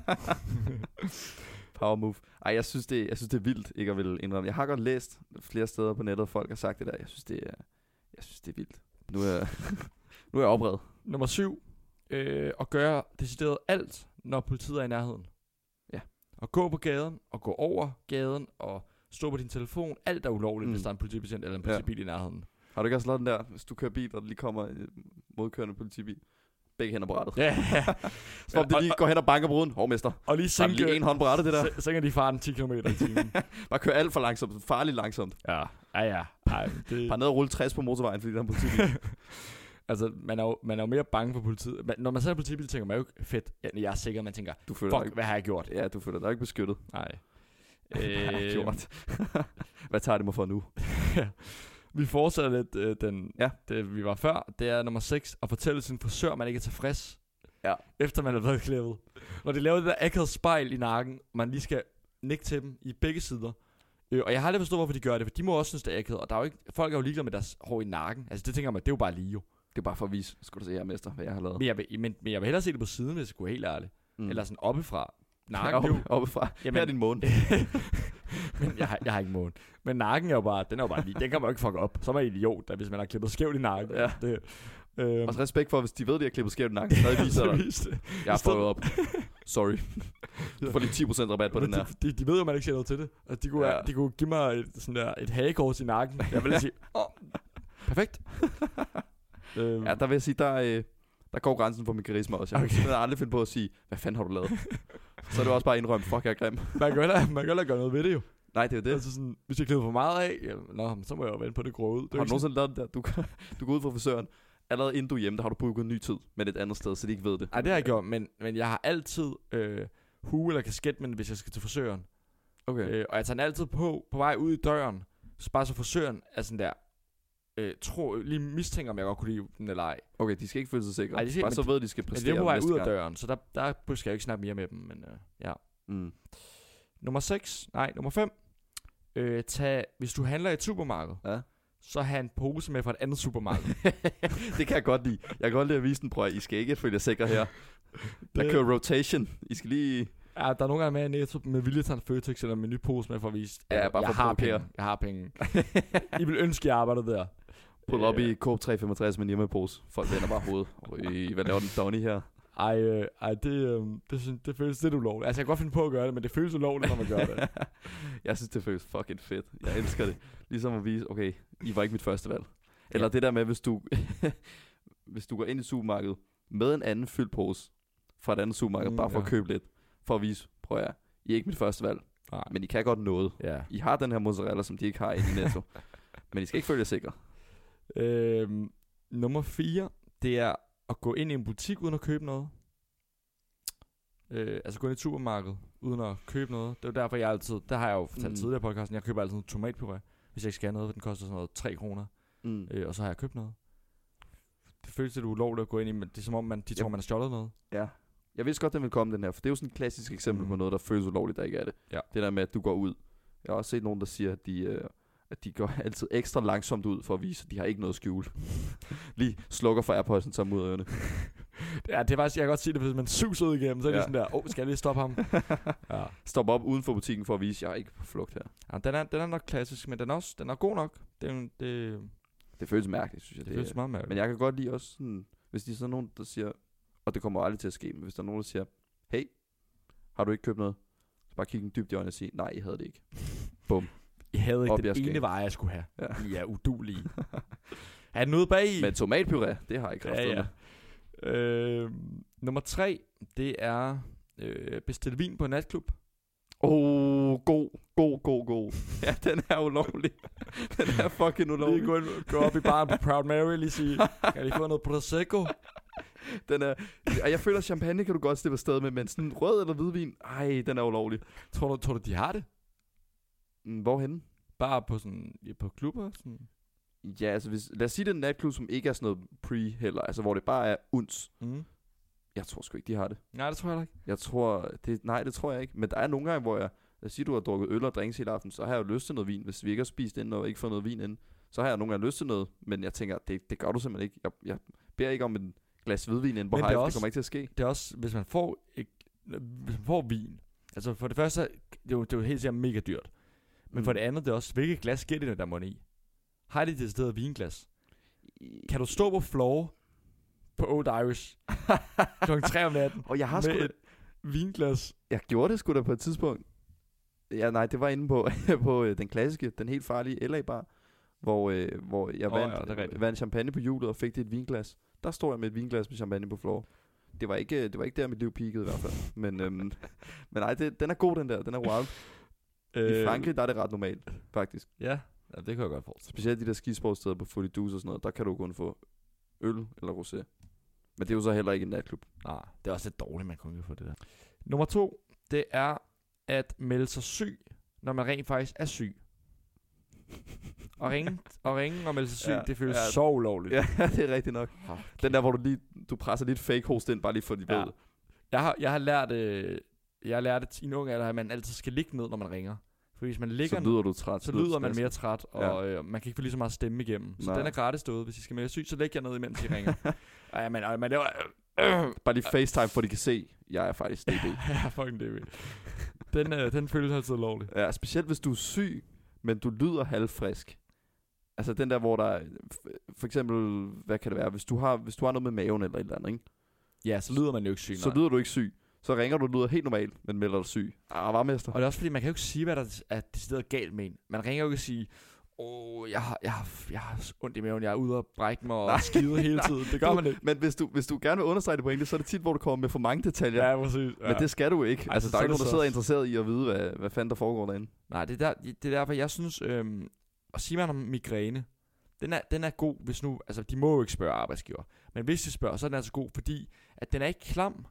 Power move. Ej, jeg synes det er vildt, ikke at ville indrømme. Jeg har godt læst flere steder på nettet, folk har sagt det der. Jeg synes det er vildt. Nu er jeg oprevet. Nummer 7. At gøre decideret alt, når politiet er i nærheden. Ja. At gå på gaden, og gå over gaden, og stå på din telefon. Alt er ulovligt, hvis der er en politibetjent eller en politibil i nærheden. Har du ikke også lavet den der, hvis du kører bil, og der lige kommer en modkørende politibil? Begge hænder på rattet. Ja. Så om det lige går hen og banker på ruden. Mester. Og lige sænker lige en hånd på rattet, det der. Sænker de farten 10 km i timen. Bare kører alt for langsomt. Farligt langsomt. Ja. Ej, det... Bare ned og rulle 60 på motorvejen, fordi der er en politibil. Altså, man er jo mere bange for politiet. Når man ser politibil, tænker man jo ikke, fedt, jeg er sikker, man tænker, fuck, hvad har jeg gjort? Ja, du føler dig ikke beskyttet. Nej. Hvad har jeg gjort? Hvad tager det mig for nu? Vi fortsætter lidt det vi var før. Det er nummer 6, at fortælle sin frisør, man ikke er tilfreds. Ja. Efter man er blevet klippet. Når de laver det der akavede spejl i nakken, man lige skal nikke til dem i begge sider. Og jeg har aldrig forstået, hvorfor de gør det, for de må også synes, det er akavet. Og der er jo ikke, folk er jo ligeglade med deres hår i nakken. Altså det tænker man, det er jo bare lige jo. Det er bare for at vise, skulle du se her, mester, hvad jeg har lavet. Men jeg vil hellere se det på siden, hvis jeg skulle helt ærligt. Eller sådan oppefra. Nakken oppefra. Jamen, her er din måne. Men jeg har ikke måne. Men nakken er jo bare, den kan man jo ikke fuck op. Så er man idiot, hvis man har klippet skævt i nakken. Ja. Også respekt for, hvis de ved, de har klippet skævt i nakken, så viser dig. Jeg har prøvet op. Sorry. Du får lige 10% rabat på den her. De ved jo, man ikke siger noget til det. Og de kunne give mig et hagekors i nakken. Jeg vil sige, perfekt. Ja, der vil jeg sige, der går grænsen for min karisma også. Jeg kan aldrig finde på at sige, hvad fanden har du lavet? Så er det også bare indrømme, fuck, jeg er grim. Man kan heller gøre noget ved det jo. Nej, det er jo det. Altså sådan, hvis jeg klippet for meget af, så må jeg jo vente på det grå ud. Har du nogensinde lavet det der? Du går ud fra frisøren. Allerede inden du er hjemme, der har du booket en ny tid med et andet sted, så de ikke ved det. Nej, det har jeg gjort, men jeg har altid hue eller kasket, men hvis jeg skal til frisøren. Okay. Og jeg tager den altid på vej ud i døren, så bare så frisøren er sådan der, lige mistænker, om jeg godt kunne lide den eller ej. Okay, de skal ikke føle sig sikre. Ej, bare så ved, de skal præstere. Det er på vej ud af døren, så der skal jeg ikke snakke mere med dem, men ja. Nummer 5. Hvis du handler i et supermarked, så have en pose med fra et andet supermarked. Det kan jeg godt lide. Jeg kan godt lide at vise den, prøv at I skal ikke følge jer sikre her. Der kører rotation. I skal lige... Ja, der er nogle gange med vilje til en Føtex eller en menupose med for at vise, bare jeg har penge. I vil ønske, jeg arbejdede der. Pull op i Coop 365 med en hjemmepose. Folk vender bare hovedet. Hvad laver den Donny her? Det føles lidt ulovligt. Altså jeg kan godt finde på at gøre det, men det føles ulovligt, når man gør det. Jeg synes, det føles fucking fedt. Jeg elsker det. Ligesom at vise, okay, I var ikke mit første valg. Eller det der med, hvis du går ind i supermarkedet med en anden fyldt pose fra et andet supermarked, bare for at købe lidt, for at vise, prøv at I er ikke mit første valg, men I kan godt noget. I har den her mozzarella, som de ikke har i Netto, men I skal ikke føle jer sikre. Nummer 4, det er at gå ind i en butik uden at købe noget. Altså gå ind i et supermarked uden at købe noget. Det er jo derfor, jeg altid, der har jeg jo fortalt tidligere i podcasten, jeg køber altid en tomatpuré, hvis jeg ikke skal have noget, for den koster sådan noget 3 kroner. Og så har jeg købt noget. Det føles lidt ulovligt at gå ind i, men det er som om, de tror, man har stjålet noget. Ja. Jeg vidste godt, den ville komme, den her, for det er jo sådan et klassisk eksempel på noget, der føles ulovligt, der ikke er det. Ja. Det der med, at du går ud. Jeg har også set nogen, der siger, at de går altid ekstra langsomt ud for at vise, at de har ikke noget skjul. Lige slukker for AirPods'en sammen ud af ørerne. Ja, det er faktisk, jeg kan godt sige det, hvis man suser ud igennem, så er det sådan der, skal jeg lige stoppe ham? Ja. Stop op uden for butikken for at vise, at jeg er ikke på flugt her. Ja, den er nok klassisk, men den er god nok. Det føles mærkeligt, synes jeg. Det føles meget mærkeligt. Men jeg kan godt lide også sådan, hvis de er sådan nogen, der siger, og det kommer aldrig til at ske, men hvis der er nogen, der siger, hey, har du ikke købt noget? Så bare kigge den dybt i øjnene og sige, nej, I havde det ikke. Bum. I havde ikke den ene vare, jeg skulle have. Ja. I er udulige. Er den ude bag i? Men tomatpuré, det har jeg ikke haft. Ja. Nummer 3, det er bestille vin på en natklub. God. Ja, den er ulovlig. Den er fucking ulovlig. Lige gå op i baren på Proud Mary, lige sige, kan I få noget Prosecco? Jeg føler, champagne kan du godt slippe afsted med, men sådan rød eller hvidvin, den er ulovlig. Tror du, de har det? Hvorhenne? Bare på klubber? Sådan? Ja, altså lad os sige, det er en natklub, som ikke er sådan noget pre heller, altså hvor det bare er uns. Jeg tror sgu ikke, de har det. Nej, det tror jeg ikke. Det tror jeg ikke. Men der er nogle gange, hvor lad os sige, du har drukket øl og drinks hele aften, så har jeg jo lyst til noget vin. Hvis vi ikke har spist inden og ikke fået noget vin inden, så har jeg nogle gange lyst til noget. Men jeg tænker, det gør du simpelthen ikke. Jeg beder ikke om en glas hvidvin inden på hej, det kommer ikke til at ske. Det er også, hvis man får vin. Altså for det første, det er jo helt sikkert mega dyrt. Men for det andet, det er også, hvilket glas giver det der må i? Har de det stedet vinglas? Kan du stå på floor på Old Irish kl. 3 om natten og jeg har sgu et vinglas? Jeg gjorde det sgu da på et tidspunkt. Ja, nej, det var inde på, på den klassiske, den helt farlige LA-bar, hvor jeg vandt champagne på hjulet og fik det et vinglas. Der stod jeg med et vinglas med champagne på floor. Det var ikke der, mit liv peakede i hvert fald. Men nej, den er god, den der. Den er wild. I Frankrig, der er det ret normalt, faktisk. Ja, det kan jeg godt forstå. Specielt de der skisportsteder på Folie Douce og sådan noget, der kan du kun få øl eller rosé. Men det er jo så heller ikke en natklub. Nej, det er også lidt dårligt, man kun kan få det der. Nummer 2, det er at melde sig syg, når man rent faktisk er syg. Og ringe og melde sig syg, det føles så ulovligt. Ja, det er rigtigt nok. Okay. Den der, hvor du presser lidt fake host ind, bare lige for de ved. Jeg har lært i en ung alder, at man altid skal ligge ned, når man ringer. For hvis man ligger så lyder du træt. Så lyder man mere træt, og man kan ikke få lige så meget stemme igennem. Så den er gratis derude. Hvis I skal melde syg, så læg jeg ned, imens I ringer. Men det var... Bare lige FaceTime, for de kan se, jeg er faktisk DB. Ja, fucking DB. Den føles altid lovligt. Ja, specielt hvis du er syg, men du lyder halvfrisk. Altså den der, hvor der for eksempel, hvad kan det være, hvis du har noget med maven eller et eller andet, ikke? Ja, så lyder man jo ikke syg. Så lyder du ikke syg. Så ringer du, lyder helt normalt, men melder dig syg. Varmester. Og det er også fordi, man kan jo ikke sige, hvad der er decideret galt med en. Man ringer jo ikke og sige, jeg har ondt i maven, jeg er ude og brække mig og skide hele tiden. Det gør man ikke. Men hvis du gerne vil understrege det på engelsk, så er det tit, hvor du kommer med for mange detaljer. Ja, præcis. Ja. Men det skal du ikke. Altså, der er ikke nogen, der sidder interesseret i at vide, hvad fanden der foregår derinde. Nej, det er derfor, jeg synes, at sige man om migræne, den er god, hvis nu, altså de må jo ikke spørge arbejdsgiver. Men hvis de spørger, så er den altså god, fordi at den er ikke klam,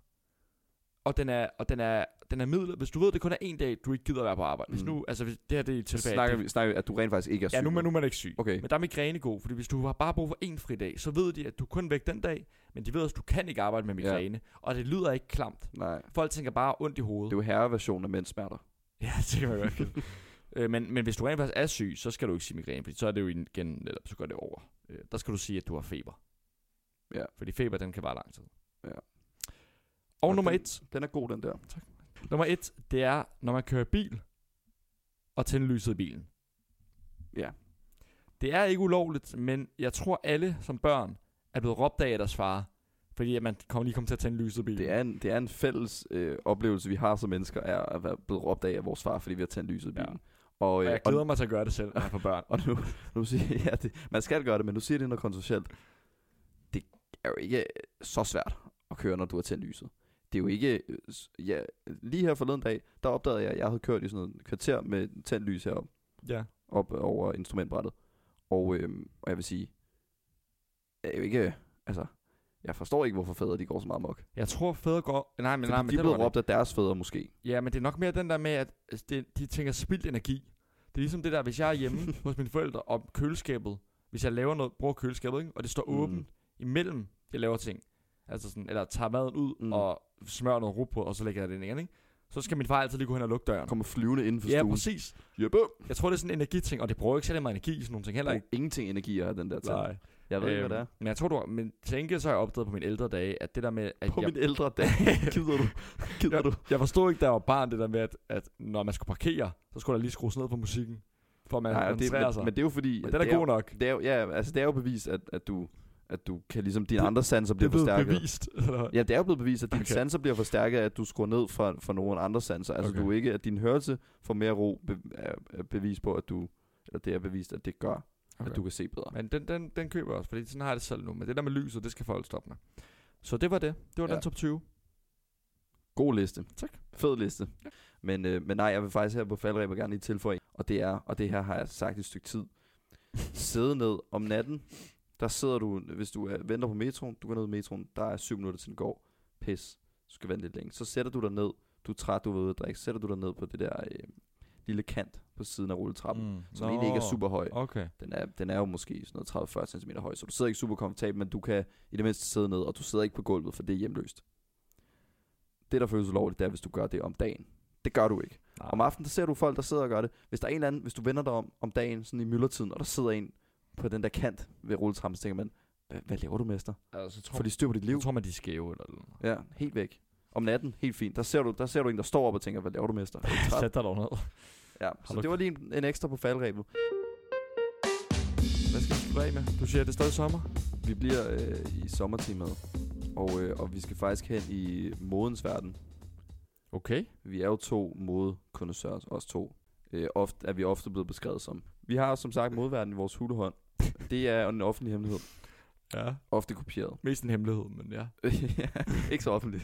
og den er middel. Hvis du ved, det kun er en dag, du ikke gider at være på arbejde. Hvis nu, altså det her det er tilbage. Snakker at du rent faktisk ikke er syg. Ja, nu er man ikke syg. Okay. Men der er migræne god, fordi hvis du har bare brug for en fri dag, så ved de, at du kun er væk den dag, men de ved også, at du kan ikke arbejde med migræne, og det lyder ikke klamt. Nej. Folk tænker bare ondt i hovedet. Det er jo herreversionen af mændsmerter. Ja, det kan man godt. men hvis du rent faktisk er syg, så skal du ikke sige migræne, fordi så er det jo igen, eller så går det over. Der skal du sige, at du har feber. Ja. Fordi feber, den kan vare lang tid. Ja. Og nummer 1. Den er god, den der. Tak. Nummer 1, det er, når man kører bil, og tænder lyset i bilen. Ja. Det er ikke ulovligt, men jeg tror alle som børn er blevet råbt af deres far, fordi at man kommer til at tænde lyset i bilen. Det er en fælles oplevelse, vi har som mennesker, er at være blevet råbt af vores far, fordi vi har tændt lyset i bilen. Ja. Og jeg glæder mig til at gøre det selv, når jeg får børn. Og nu siger jeg, man skal gøre det, men nu siger det noget kontroversielt. Det er jo ikke så svært at køre, når du har tændt lyset. Det er jo ikke... Ja, lige her forleden dag, der opdagede jeg, at jeg havde kørt i sådan noget kvarter med tændt lys heroppe. Ja. Op over instrumentbrættet. Og jeg vil sige... Jeg er jo ikke... Altså... Jeg forstår ikke, hvorfor fædre de går så meget mok. Jeg tror, fædre går... Nej, men de er blevet råbt af deres fædre, måske. Ja, men det er nok mere den der med, at de tænker spildt energi. Det er ligesom det der, hvis jeg er hjemme hos mine forældre, og køleskabet... Hvis jeg laver noget, bruger køleskabet, ikke? Og det står åbent imellem, jeg laver ting. Altså sådan, eller tager maden ud og smører noget rugbrød, og så lægger jeg det ind igen, ikke? Så skal min far altid lige gå hen og lukke døren. Kommer flyvende inden for stuen. Ja, præcis. Yep. Jeg tror, det er sådan en energiting, og det bruger ikke særlig meget energi i sådan nogle ting heller ikke. Ingenting energi er den der ting. Nej. Jeg ved ikke, hvad det er. Men jeg tror, men tænke, så har jeg opdaget på mine ældre dage, at det der med... At på mine ældre dage? Gider du? Jeg forstod ikke, da jeg var barn, det der med, at når man skulle parkere, så skulle der lige skrues ned på musikken, for at man koncentrerer sig. Men det er jo fordi... Men den er god nok. Det er jo, ja, altså det er jo bevist, at du kan ligesom, dine andre sanser bliver forstærket. Det er bevist? Ja, det er jo blevet bevist, at dine sanser bliver forstærket, at du skruer ned for nogle andre sanser. Altså du ikke, at din hørelse får mere ro, er bevis på, at du... Eller det er bevist, at det gør, at du kan se bedre. Men den køber jeg også, fordi sådan har jeg det selv nu. Men det der med lyset, det skal folk stoppe med. Så det var det. Det var den top 20. God liste. Tak. Fed liste. Ja. Men nej, jeg vil faktisk her på faldrebet gerne lige tilføje. Og det her har jeg sagt i et stykke tid. Sidde ned om natten. Der sidder du, hvis du venter på metroen, du går ned i metroen, der er 7 minutter til den går. Pis. Du skal vente lidt længe. Så sætter du dig ned. Du er træt, du vil ud at drikke. Sætter du dig ned på det der lille kant på siden af rulletrappen, som egentlig ikke er super høj. Okay. Den er jo måske sådan noget 30-40 cm høj, så du sidder ikke super komfortabel, men du kan i det mindste sidde ned, og du sidder ikke på gulvet, for det er hjemløst. Det, der føles ulovligt, det er, hvis du gør det om dagen. Det gør du ikke. Nej. Om aftenen, der ser du folk, der sidder og gør det. Hvis der er en eller anden, hvis du vender dig om dagen, sådan i myldretiden, og der sidder en på den der kant ved rulletrappen, så tænker man, hvad laver du, mester? Altså, for de styr på dit liv. Jeg tror man, de er skæve eller noget. Ja, helt væk. Om natten, helt fint. Der ser du en, der står op og tænker, hvad laver du, mester? Sæt dig dog ned. Ja, så det var lige en ekstra på faldrebet. Hvad skal vi slutte af med? Du siger, at det er stadig sommer? Vi bliver i sommertimet, og vi skal faktisk hen i modens verden. Okay. Vi er jo 2 modekondensører, os 2. Ofte er vi ofte blevet beskrevet som. Vi har som sagt modverden i vores hulehånd. Det er en offentlig hemmelighed. Ja. Ofte kopieret. Mest en hemmelighed, men ja. Ja, ikke så offentligt.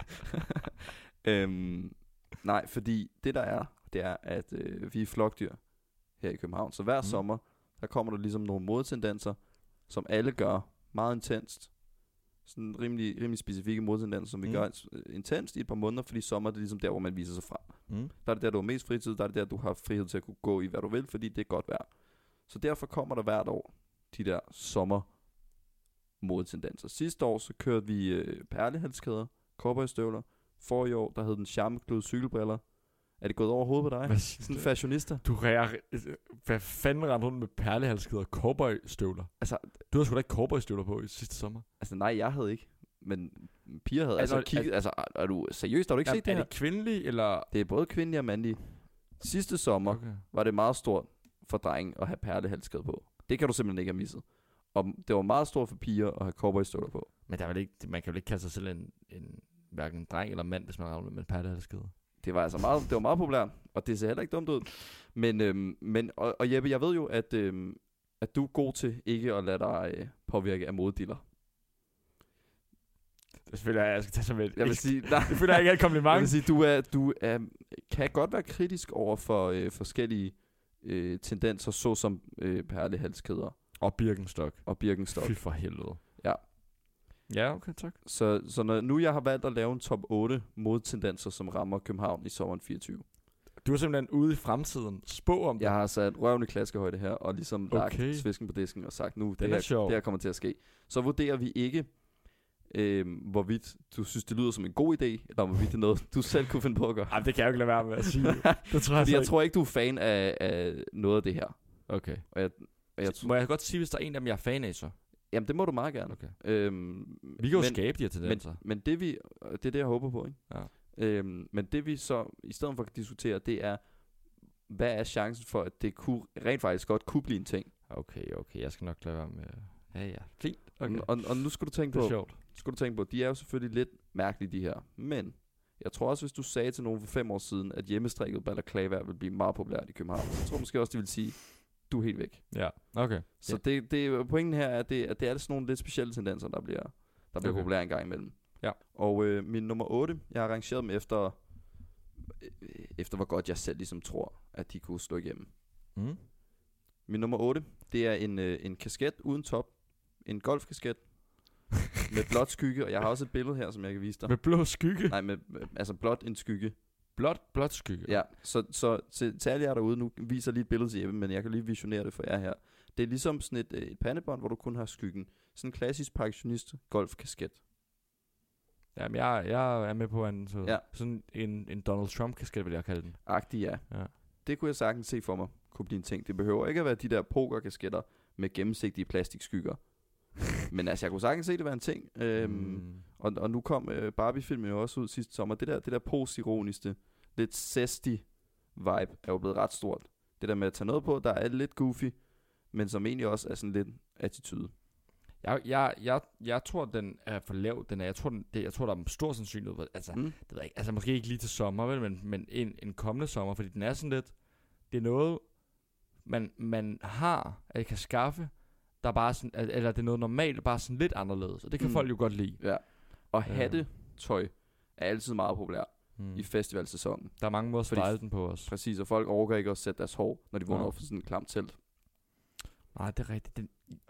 Nej, fordi det er, at vi er flokdyr her i København. Så hver sommer, der kommer der ligesom nogle modetendenser, som alle gør meget intenst. Sådan rimelig specifikke modetendenser, som vi gør intenst i et par måneder, fordi sommer det er ligesom der, hvor man viser sig frem. Der er det der, du har mest fritid, der er det der, du har frihed til at kunne gå i, hvad du vil, fordi det er godt vejr. Så derfor kommer der hvert år de der sommer modetendenser. Sidste år så kørte vi perlehalskæder, cowboystøvler. Forrige år, der hed den charmegløde cykelbriller. Er det gået over hovedet på dig? Sådan en fashionista? Hvad fanden rendte rundt med perlehalskæder og cowboystøvler? Altså, du havde sgu da ikke cowboystøvler på i sidste sommer. Altså nej, jeg havde ikke. Men piger havde kigget. Er du seriøst? Har du ikke set det her? Er det kvindelige, eller? Det er både kvindelige og mandlige. Sidste sommer var det meget stort for drenge at have perlehalskæder på. Det kan du simpelthen ikke have misset. Og det var meget stort for piger at have cowboystøvler på. Men der er vel ikke, man kan jo ikke kalde sig selv en hverken dreng eller mand, hvis man rammer med perlehalskæder. Det var altså meget, det var meget populært, og det ser heller ikke dumt ud. Men Jeppe, jeg ved jo, at du er god til ikke at lade dig påvirke af modediller. Det føler jeg skal tage som et... Jeg vil sige, nej, det føler jeg ikke er et kompliment. Jeg vil sige, du kan godt være kritisk over for forskellige tendenser, såsom perlehalskæder. Og Birkenstock. Fy for helvede. Ja. Ja, okay, tak. Så når nu jeg har valgt at lave en top 8 modetendenser, som rammer København i sommeren 24. Du er simpelthen ude i fremtiden. Spå om det. Jeg har sat røven i klaskehøjde her, og ligesom lagt svisken på disken og sagt, nu det her kommer til at ske. Så vurderer vi ikke, hvorvidt du synes, det lyder som en god idé, eller hvorvidt det er noget, du selv kunne finde på at gøre. Jamen, det kan jeg jo ikke lade være med at sige. Det tror jeg tror ikke, du er fan af noget af det her. Okay. Og må jeg godt sige, hvis der er en af dem, jeg er fan af, så? Jamen, det må du meget gerne. Okay. Vi kan jo skabe de her tendenser. Men det er det, jeg håber på, ikke? Ja. Men det vi så, i stedet for at diskutere, det er, hvad er chancen for, at det rent faktisk godt kunne blive en ting? Okay, jeg skal nok lade være med... Ja, fint. Okay. Og nu skal du tænke på, de er jo selvfølgelig lidt mærkelige, de her. Men jeg tror også, hvis du sagde til nogen for 5 år siden, at hjemmestrikket balaclava vil blive meget populært i København, så tror jeg måske også, de vil sige, du er helt væk. Ja, okay. Så pointen her er, at det er sådan nogle lidt specielle tendenser, der bliver populære en gang imellem. Ja. Og min nummer 8, jeg har rangeret dem efter hvor godt jeg selv ligesom tror, at de kunne slå igennem. Min nummer 8, det er en kasket uden top. En golfkasket med blåt skygge, og jeg har også et billede her, som jeg kan vise dig. Med blå skygge? Nej, altså blåt en skygge. Blåt skygge? Ja, så til alle jer derude, nu viser lige et billede til Jeppe, men jeg kan lige visionere det for jer her. Det er ligesom sådan et pandebånd, hvor du kun har skyggen. Sådan en klassisk pensionist golfkasket. Jamen, jeg er med på sådan en Donald Trump-kasket, vil jeg kalde den. Agtig, ja. Det kunne jeg sagtens se for mig kunne blive en ting. Det behøver ikke at være de der pokerkasketter med gennemsigtige plastikskygger. Men altså, jeg kunne sagtens se det være en ting. Og nu kom Barbie-filmen jo også ud sidste sommer. Det der postironiske, lidt zesty vibe er jo blevet ret stort. Det der med at tage noget på, der er lidt goofy, men som egentlig også er sådan lidt attitude. Jeg tror, den er for lav. Jeg tror, der er stor sandsynlighed. Altså, det ved jeg ikke. Altså, måske ikke lige til sommer, vel, men en kommende sommer, fordi den er sådan lidt... Det er noget, man har, at jeg kan skaffe, der bare sådan, eller det er noget normalt, bare sådan lidt anderledes. Og det kan folk jo godt lide. Ja. Og hattetøj er altid meget populært i festivalsæsonen. Der er mange måder at style den på os. Præcis, og folk overgår ikke at sætte deres hår, når de vågner op for sådan en klamt telt. Nej, det er rigtigt.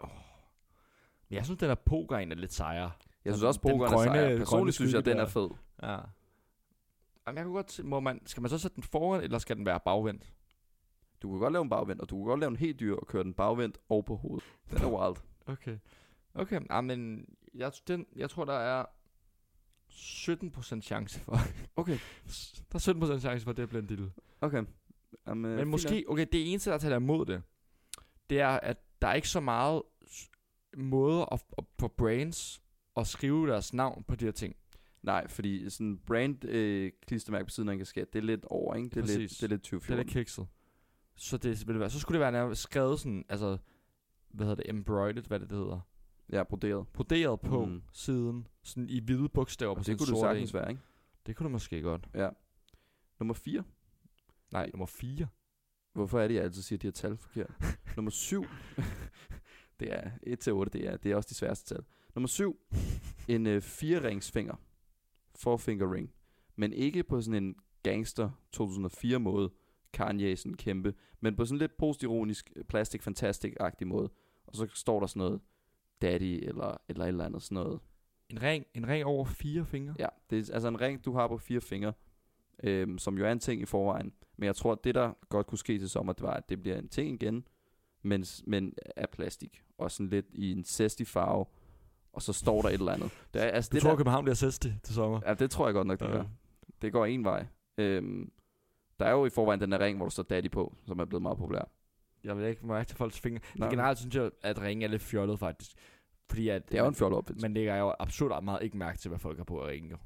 Men jeg synes, den der poker er lidt sejere. Jeg synes også, pokeren er sejere. Personligt synes jeg, den er fed. Ja. Jamen, jeg kunne godt skal man så sætte den foran, eller skal den være bagvendt? Du kan godt lave en bagvendt, og du kan godt lave en helt dyr og køre den bagvendt og på hovedet. Den er wild. Okay. Men jeg tror, der er 17% chance for. Okay. Der er 17% chance for, at det bliver en dille. Okay. Men måske, okay, det eneste, der taler imod det, det er, at der er ikke så meget måder for brands at skrive deres navn på de her ting. Nej, fordi sådan brand klistermærke på siden af en kasket, det er lidt over, ikke? Det er lidt 2014. Det er lidt kikset. Så det vil være, så skulle det være skrevet sådan, altså, hvad hedder det, embroidered, hvad det hedder? Ja, broderet. Broderet på siden, sådan i hvide bogstaver på sådan det kunne det sagtens være, ikke? Det kunne det måske godt. Ja. Nummer 4. Nej, nummer 4. Hvorfor er det, jeg altid siger, at de har tal forkert? Nummer 7. Det er 1-8, det er også de sværeste tal. Nummer 7. En 4-ringsfinger. 4-finger ring. Men ikke på sådan en gangster 2004 måde. Kanye sådan kæmpe. Men på sådan lidt postironisk, plastic fantastic-agtig måde. Og så står der sådan noget daddy eller et eller andet sådan noget. En ring over 4 fingre? Ja, det er altså en ring, du har på 4 fingre. Som jo er en ting i forvejen. Men jeg tror, at det der godt kunne ske til sommer, det var, at det bliver en ting igen, men af plastik. Og sådan lidt i en zesty farve. Og så står der et eller andet. Det er, altså, du tror, København bliver zesty til sommer? Ja, det tror jeg godt nok, det gør. Det går en vej. Der er jo i forvejen den der ring, hvor der står daddy på, som er blevet meget populær. Jeg vil ikke mærke til folks fingre. Men generelt synes jeg, at ringen er lidt fjollet faktisk. Fordi at, det er jo en fjollet opfindelse. Men det er jo absurd meget ikke mærke til, hvad folk har på at ringe.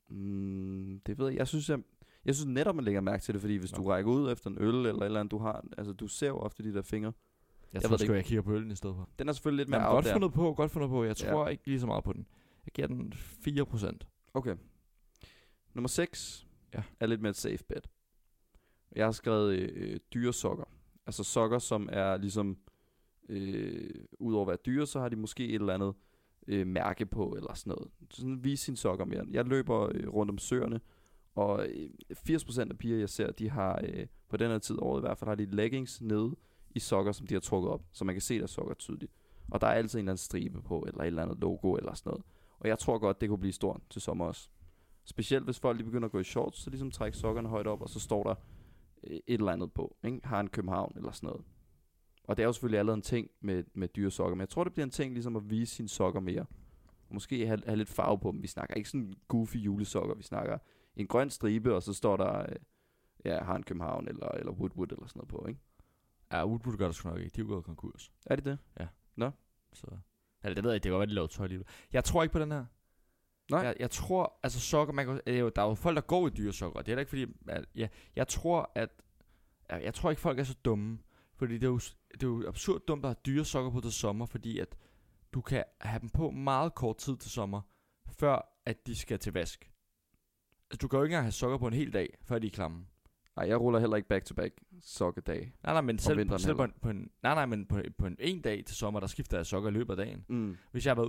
Det ved jeg. Jeg synes netop, man lægger mærke til det, fordi hvis du rækker ud efter en øl eller et eller andet, du har, altså du ser jo ofte de der fingre. Jeg tror sgu, jeg kigger på øllen i stedet for. Den er selvfølgelig lidt mere godt fundet på. Jeg tror ikke lige så meget på den. Jeg giver den 4%. Okay. Nummer 6 er lidt mere et safe bet. Jeg har skrevet dyresokker. Altså sokker, som er ligesom, udover at være dyre, så har de måske et eller andet mærke på, eller sådan noget. Sådan vise sine sokker mere. Jeg løber rundt om søerne, og 80% af piger, jeg ser, de har, på den her tid af året i hvert fald, har de leggings nede i sokker, som de har trukket op, så man kan se deres sokker tydeligt. Og der er altid en eller anden stribe på, eller et eller andet logo, eller sådan noget. Og jeg tror godt, det kunne blive stort til sommer også. Specielt hvis folk lige begynder at gå i shorts, så ligesom trække sokkerne højt op, og så står der et eller andet på, ikke? Har en København, eller sådan noget. Og det er jo selvfølgelig allerede en ting med dyre sokker, men jeg tror, det bliver en ting ligesom at vise sine sokker mere. Og måske have lidt farve på dem. Vi snakker ikke sådan goofy julesokker, vi snakker en grøn stribe, og så står der, har en København, eller Woodwood, eller sådan noget på, ikke? Ja, Woodwood gør det sgu nok ikke. De er jo gået konkurs. Er det det? Ja. Nå? Så. Altså, det ved jeg ikke. Det kan godt være, de laver tøj lige. Jeg tror ikke på den her. Nej. Jeg tror, altså sokker, der er jo folk, der går i dyre sokker. Det er da ikke fordi, jeg tror ikke, folk er så dumme. Fordi det er jo absurd dumt at have dyre sokker på til sommer, fordi at du kan have dem på meget kort tid til sommer, før at de skal til vask. Altså, du kan jo ikke engang have sokker på en hel dag, før de er klamme. Nej, jeg ruller heller ikke back-to-back sokkedage. Nej, men selv på en dag til sommer, der skifter jeg sokker i løbet af dagen. Hvis jeg har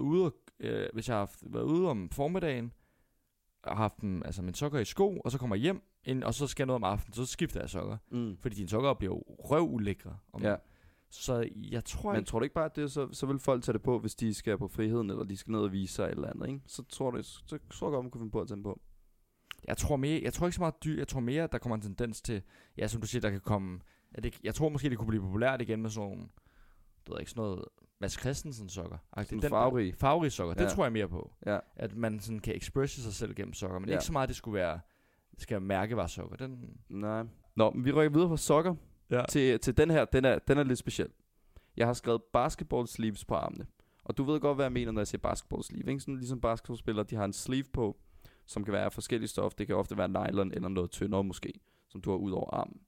været ude, om formiddagen, og har haft dem, altså mine sokker i sko, og så kommer jeg hjem, og så skal jeg noget om aftenen, så skifter jeg sokker. Fordi dine sokker bliver jo røvulækre. Ja. Så jeg tror ikke... Men tror du ikke bare, at det så vil folk tage det på, hvis de skal på friheden, eller de skal ned og vise sig et eller andet, ikke? Så tror jeg godt, man kunne finde på at tage dem på. Jeg tror ikke så meget dyr. Jeg tror mere, at der kommer en tendens til, ja, som du siger, der kan komme... Jeg tror måske, det kunne blive populært igen med sådan nogle... Det ved ikke, sådan noget... Mads Christensen sokker. Sådan farverige sokker. Det tror jeg mere på. Ja. At man sådan kan expresse sig selv gennem sokker. Men ikke så meget, det skulle være... Det skal mærkevaresokker. Nej. Nå, men vi rykker videre fra sokker til den her. Den er lidt speciel. Jeg har skrevet basketball sleeves på armene. Og du ved godt, hvad jeg mener, når jeg siger basketball sleeve. Ikke? Sådan ligesom basketballspillere, de har en sleeve på, som kan være af forskellige stof. Det kan ofte være nylon eller noget tyndere måske, som du har ud over armen.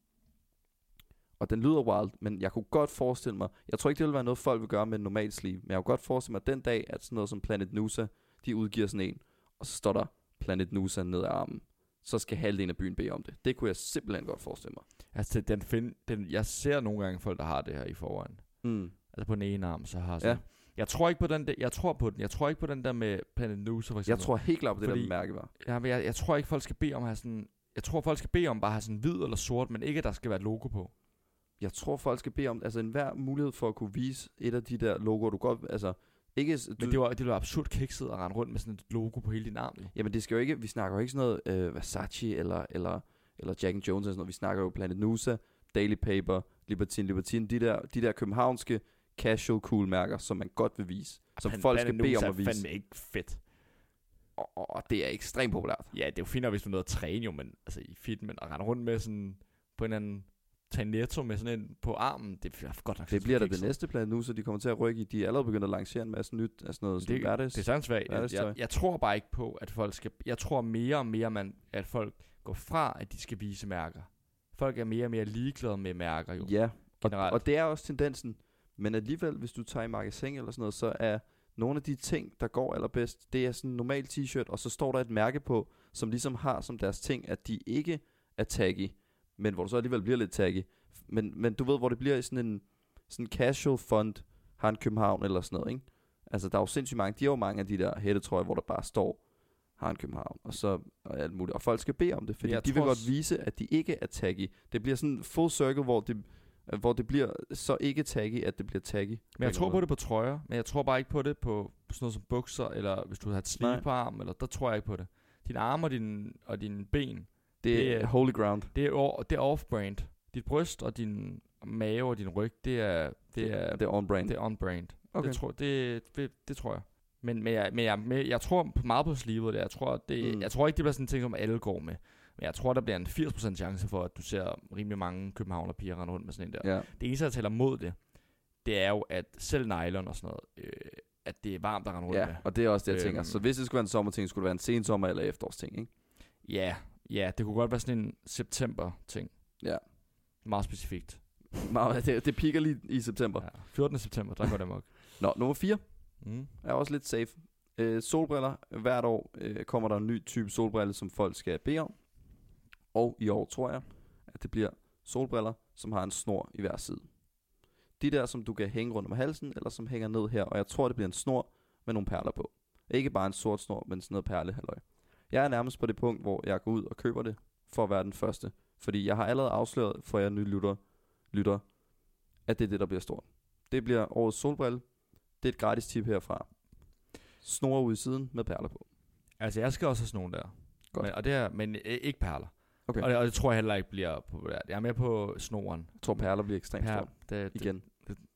Og den lyder wild, men jeg kunne godt forestille mig, jeg tror ikke, det vil være noget, folk vil gøre med en normal sleeve, men jeg kunne godt forestille mig, at den dag, at sådan noget som Planet Noosa, de udgiver sådan en, og så står der Planet Noosa ned ad armen, så skal halvdelen af byen bede om det. Det kunne jeg simpelthen godt forestille mig. Altså, jeg ser nogle gange folk, der har det her i forvejen. Altså på den ene arm, så har sådan... Ja. Jeg tror ikke på den der, jeg tror ikke på den der med Planet Noosa for eksempel. Jeg tror helt klart på det der med mærkevarer. Ja, men jeg tror ikke, folk skal bede om at have sådan... Jeg tror, folk skal bede om bare at have sådan hvid eller sort, men ikke, at der skal være et logo på. Jeg tror, folk skal bede om, altså enhver mulighed for at kunne vise et af de der logoer, du godt, altså ikke... Men det var absurd kikset at rende rundt med sådan et logo på hele din arm. Jamen det skal jo ikke, vi snakker jo ikke sådan noget Versace eller Jack & Jones eller sådan noget. Vi snakker jo Planet Noosa, Daily Paper, Libertine, de der københavnske casual cool mærker, som man godt vil vise, som folk skal bede om at vise. Planet Noosa er fandme ikke fedt. Og det er ekstremt populært. Ja, det er jo fint, hvis du er nødt at træne jo, men altså i fitmen og rende rundt med sådan på en anden tage netto med sådan en på armen, det er godt nok. Det bliver da det næste plan nu, så de kommer til at rykke i. De er allerede begyndt at lancere en masse nyt af sådan noget. Det er sandt svagt. Jeg tror bare ikke på, at folk skal. Jeg tror mere og mere, at folk går fra, at de skal vise mærker. Folk er mere og mere ligeglade med mærker jo. Ja, og det er også tendensen. Men alligevel, hvis du tager i magasin eller sådan noget, så er nogle af de ting, der går allerbedst, det er sådan en normal t-shirt, og så står der et mærke på, som ligesom har som deres ting, at de ikke er taggy, men hvor du så alligevel bliver lidt taggy. Men du ved, hvor det bliver i sådan en casual font, har en København eller sådan noget, ikke? Altså, der er jo sindssygt mange, de har jo mange af de der hættetrøjer, hvor der bare står, har en København, og alt muligt. Og folk skal bede om det, fordi de vil godt vise, at de ikke er taggy. Det bliver sådan en full circle, hvor det bliver så ikke taggy, at det bliver taggy. Men jeg tror på det på trøjer, men jeg tror bare ikke på det på sådan noget som bukser, eller hvis du har et sleeve på arm, eller der tror jeg ikke på det. Dine arme og dine ben, det er holy ground. Det er off-brand. Dit bryst og din mave og din ryg, det er on-brand. Det er on-brand. Okay. Det tror jeg. Men jeg tror meget på sleevet. Jeg tror ikke, det bliver sådan en ting, som alle går med. Men jeg tror, der bliver en 80% chance for, at du ser rimelig mange københavnerpiger rende rundt med sådan en der. Ja. Det eneste, der taler mod det er jo, at selv nylon og sådan noget, at det er varmt at rende rundt med. Ja, og det er også det, jeg tænker. Så hvis det skulle være en sommerting, skulle det være en sensommer- eller efterårsting, ikke? Ja, det kunne godt være sådan en september-ting. Ja. Meget specifikt. Det piker lige i september. Ja, 14. september, der går det nok. Nå, nummer 4 er også lidt safe. Solbriller. Hvert år kommer der en ny type solbrille, som folk skal bede om. Og i år tror jeg, at det bliver solbriller, som har en snor i hver side. De der, som du kan hænge rundt om halsen, eller som hænger ned her. Og jeg tror, det bliver en snor med nogle perler på. Ikke bare en sort snor, men sådan noget perlehalløj. Jeg er nærmest på det punkt, hvor jeg går ud og køber det, for at være den første. Fordi jeg har allerede afsløret for jer nye lytter, at det er det, der bliver stort. Det bliver årets solbrille. Det er et gratis tip herfra. Snor ud i siden med perler på. Altså, jeg skal også have sådan nogle der. Godt. Men ikke perler. Okay. Og det tror jeg heller ikke bliver populært. Jeg er med på snoren. Jeg tror, perler bliver ekstremt stort. Igen.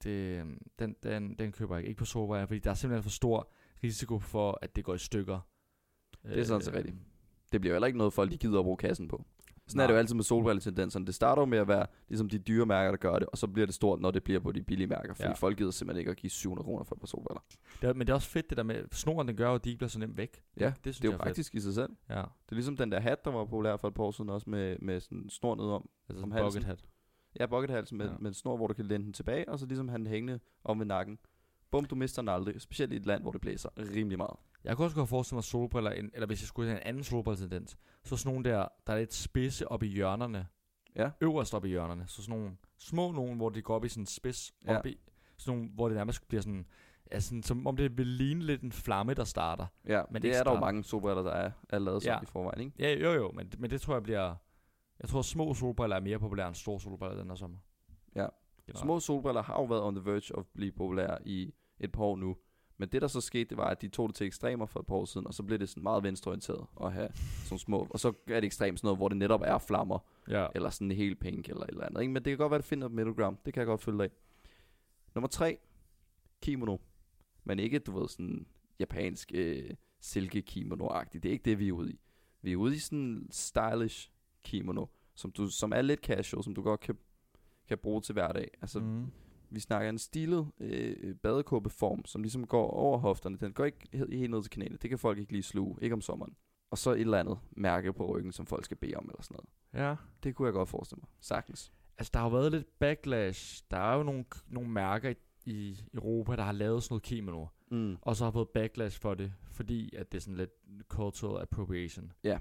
Den køber jeg ikke på solbriller, fordi der er simpelthen for stor risiko for, at det går i stykker. Det er sådan så rigtigt. Det bliver heller ikke noget, folk de gider at bruge kassen på. Sådan er det jo altid med solbrilletendenserne. Det starter jo med at være ligesom de dyre mærker, der gør det, og så bliver det stort, når det bliver på de billige mærker, fordi folk gider simpelthen ikke at give 700 kroner for et par solbriller. Men det er også fedt det der med, snoren den gør jo, at de ikke bliver så nemt væk. Ja, det er jo praktisk i sig selv. Ja. Det er ligesom den der hat, der var populær for et par år siden, også med sådan en snor nedom. Altså en bucket hat. Ja, bucket hat med en snor, hvor du kan læne den tilbage, og så ligesom han hængende om ved nakken. Bum, du mister den aldrig, specielt i et land, hvor det blæser rimelig meget. Jeg kunne også godt forestille mig solbriller, eller hvis jeg skulle have en anden solbrilletendens, så sådan nogle der er lidt spidse op i hjørnerne. Ja. Øverst op i hjørnerne. Så sådan nogle små nogen, hvor de går op i sådan en spids op i. Sådan nogle, hvor det nærmest bliver sådan, sådan, som om det vil ligne lidt en flamme, der starter. Ja, men det er der jo mange solbriller, der er lavet sådan i forvejen, ikke? Ja, jo, men det tror jeg bliver. Jeg tror, små solbriller er mere populære end store solbriller den her sommer. Ja. Små solbriller har jo været on the verge of at blive populære i et par år nu. Men det der så skete, det var, at de tog det til ekstremer for et par år siden, og så blev det sådan meget venstreorienteret at have sådan små. Og så er det ekstremt sådan noget, hvor det netop er flammer, eller sådan helt pink eller et eller andet. Ikke? Men det kan godt være, at det finder middle ground. Det kan jeg godt følge af. Nummer 3, kimono. Men ikke, du ved, sådan japansk silke kimono-agtigt. Det er ikke det, vi er ude i. Vi er ude i sådan stylish kimono, som er lidt casual, som du godt kan bruge til hverdag. Altså, vi snakker en stilet badekåbeform, som ligesom går over hofterne. Den går ikke helt ned til knæene. Det kan folk ikke lige sluge, ikke om sommeren. Og så et eller andet mærke på ryggen, som folk skal bede om, eller sådan noget. Ja. Det kunne jeg godt forestille mig. Sagtens. Altså, der har været lidt backlash. Der er jo nogle mærker i Europa, der har lavet sådan noget kimono. Og så har fået backlash for det, fordi at det er sådan lidt cultural appropriation. Ja.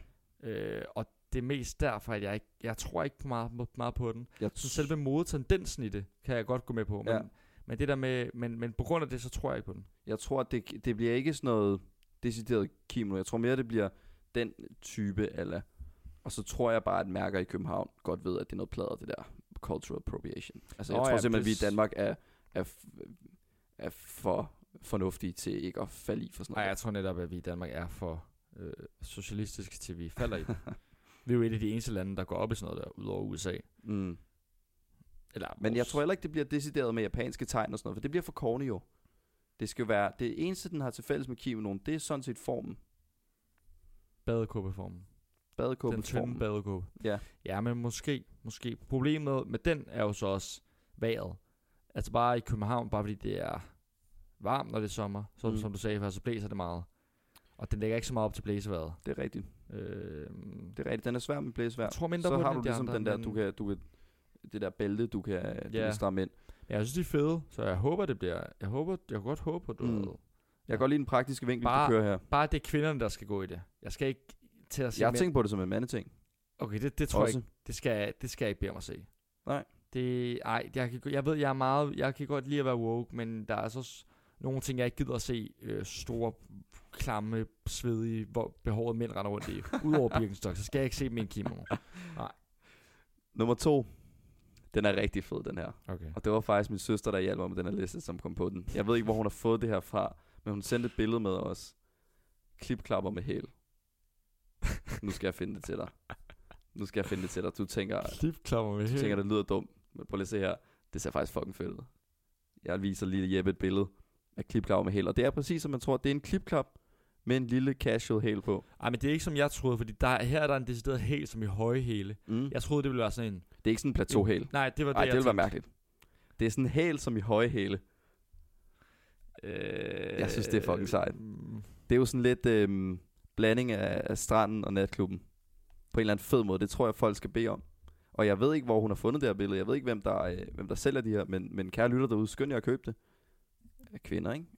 Og det er mest derfor, at jeg tror ikke på meget på den. Så selve modetendensen i det, kan jeg godt gå med på. Men det der med, men på grund af det, så tror jeg ikke på den. Jeg tror, at det bliver ikke sådan noget decideret kimono. Jeg tror mere, det bliver den type, eller. Og så tror jeg bare, at mærker i København godt ved, at det er noget plader, det der cultural appropriation. Altså, jeg tror simpelthen, at vi i Danmark er for fornuftige til ikke at falde i for sådan noget. Nej, jeg tror netop, at vi i Danmark er for socialistiske til, vi falder i det. Vi er jo et af de eneste lande, der går op i sådan noget der, udover USA. Men jeg tror heller ikke, det bliver decideret med japanske tegn og sådan noget, for det bliver for corny jo. Det skal jo være, det eneste, den har til fælles med kimonoen, det er sådan set formen. Badekåbeformen. Badekåbeformen. Den tynde badekåbe. Ja. Ja, men måske. Problemet med den er jo så også vejret. Altså bare i København, bare fordi det er varmt, når det er sommer. Så som du sagde før, så blæser det meget. Og den lægger ikke så meget op til blæsevejret. Det er rigtigt. Det er rigtigt. Den er svær med blæsevejr. Jeg tror mindre så på har den, du ligesom andre, den der, du kan det der bælte, du kan stramme ind. Ja, jeg synes, de er fede, så jeg håber, det bliver... Jeg kan godt håbe, at du... Jeg kan godt lide den praktiske vinkel, du kører her. Bare det er kvinderne, der skal gå i det. Jeg skal ikke til at se... Jeg har tænkt på det som en mandeting. Okay, det tror jeg ikke. Det skal jeg ikke bede om at se. Nej. Jeg ved, jeg er meget... Jeg kan godt lide at være woke, men der er så nogle ting, jeg ikke gider at se store, klamme, svedige, behårede mænd render rundt i. Udover Birkenstock, så skal jeg ikke se dem i en kimono. Nej. Nummer 2. Den er rigtig fed, den her. Okay. Og det var faktisk min søster, der hjalp mig med den her liste, som kom på den. Jeg ved ikke, hvor hun har fået det her fra, men hun sendte et billede med os. Klipklapper med hæl. Nu skal jeg finde det til dig. Du tænker, klipklapper med hæl. Du tænker, det lyder dumt. Men prøv lige at se her. Det ser faktisk fucking fedt ud. Jeg viser lige Jeppe et billede af klipklapper med hæl. Og det er præcis, som man tror. Det er en klipklap med en lille casual hæl på. Ej, men det er ikke som jeg troede, fordi her er der en decideret hæl, som i høje hæle. Jeg troede, det ville være sådan en... Det er ikke sådan en plateauhæl. Nej, det var det, det ville være mærkeligt. Det er sådan en hæl, som i høje hæle. Jeg synes, det er fucking sejt. Det er jo sådan lidt blanding af stranden og natklubben. På en eller anden fed måde. Det tror jeg, folk skal bede om. Og jeg ved ikke, hvor hun har fundet det her billede. Jeg ved ikke, hvem der sælger de her. Men kære lytter derude, skynd jer at købe det. Kvinder, ikke?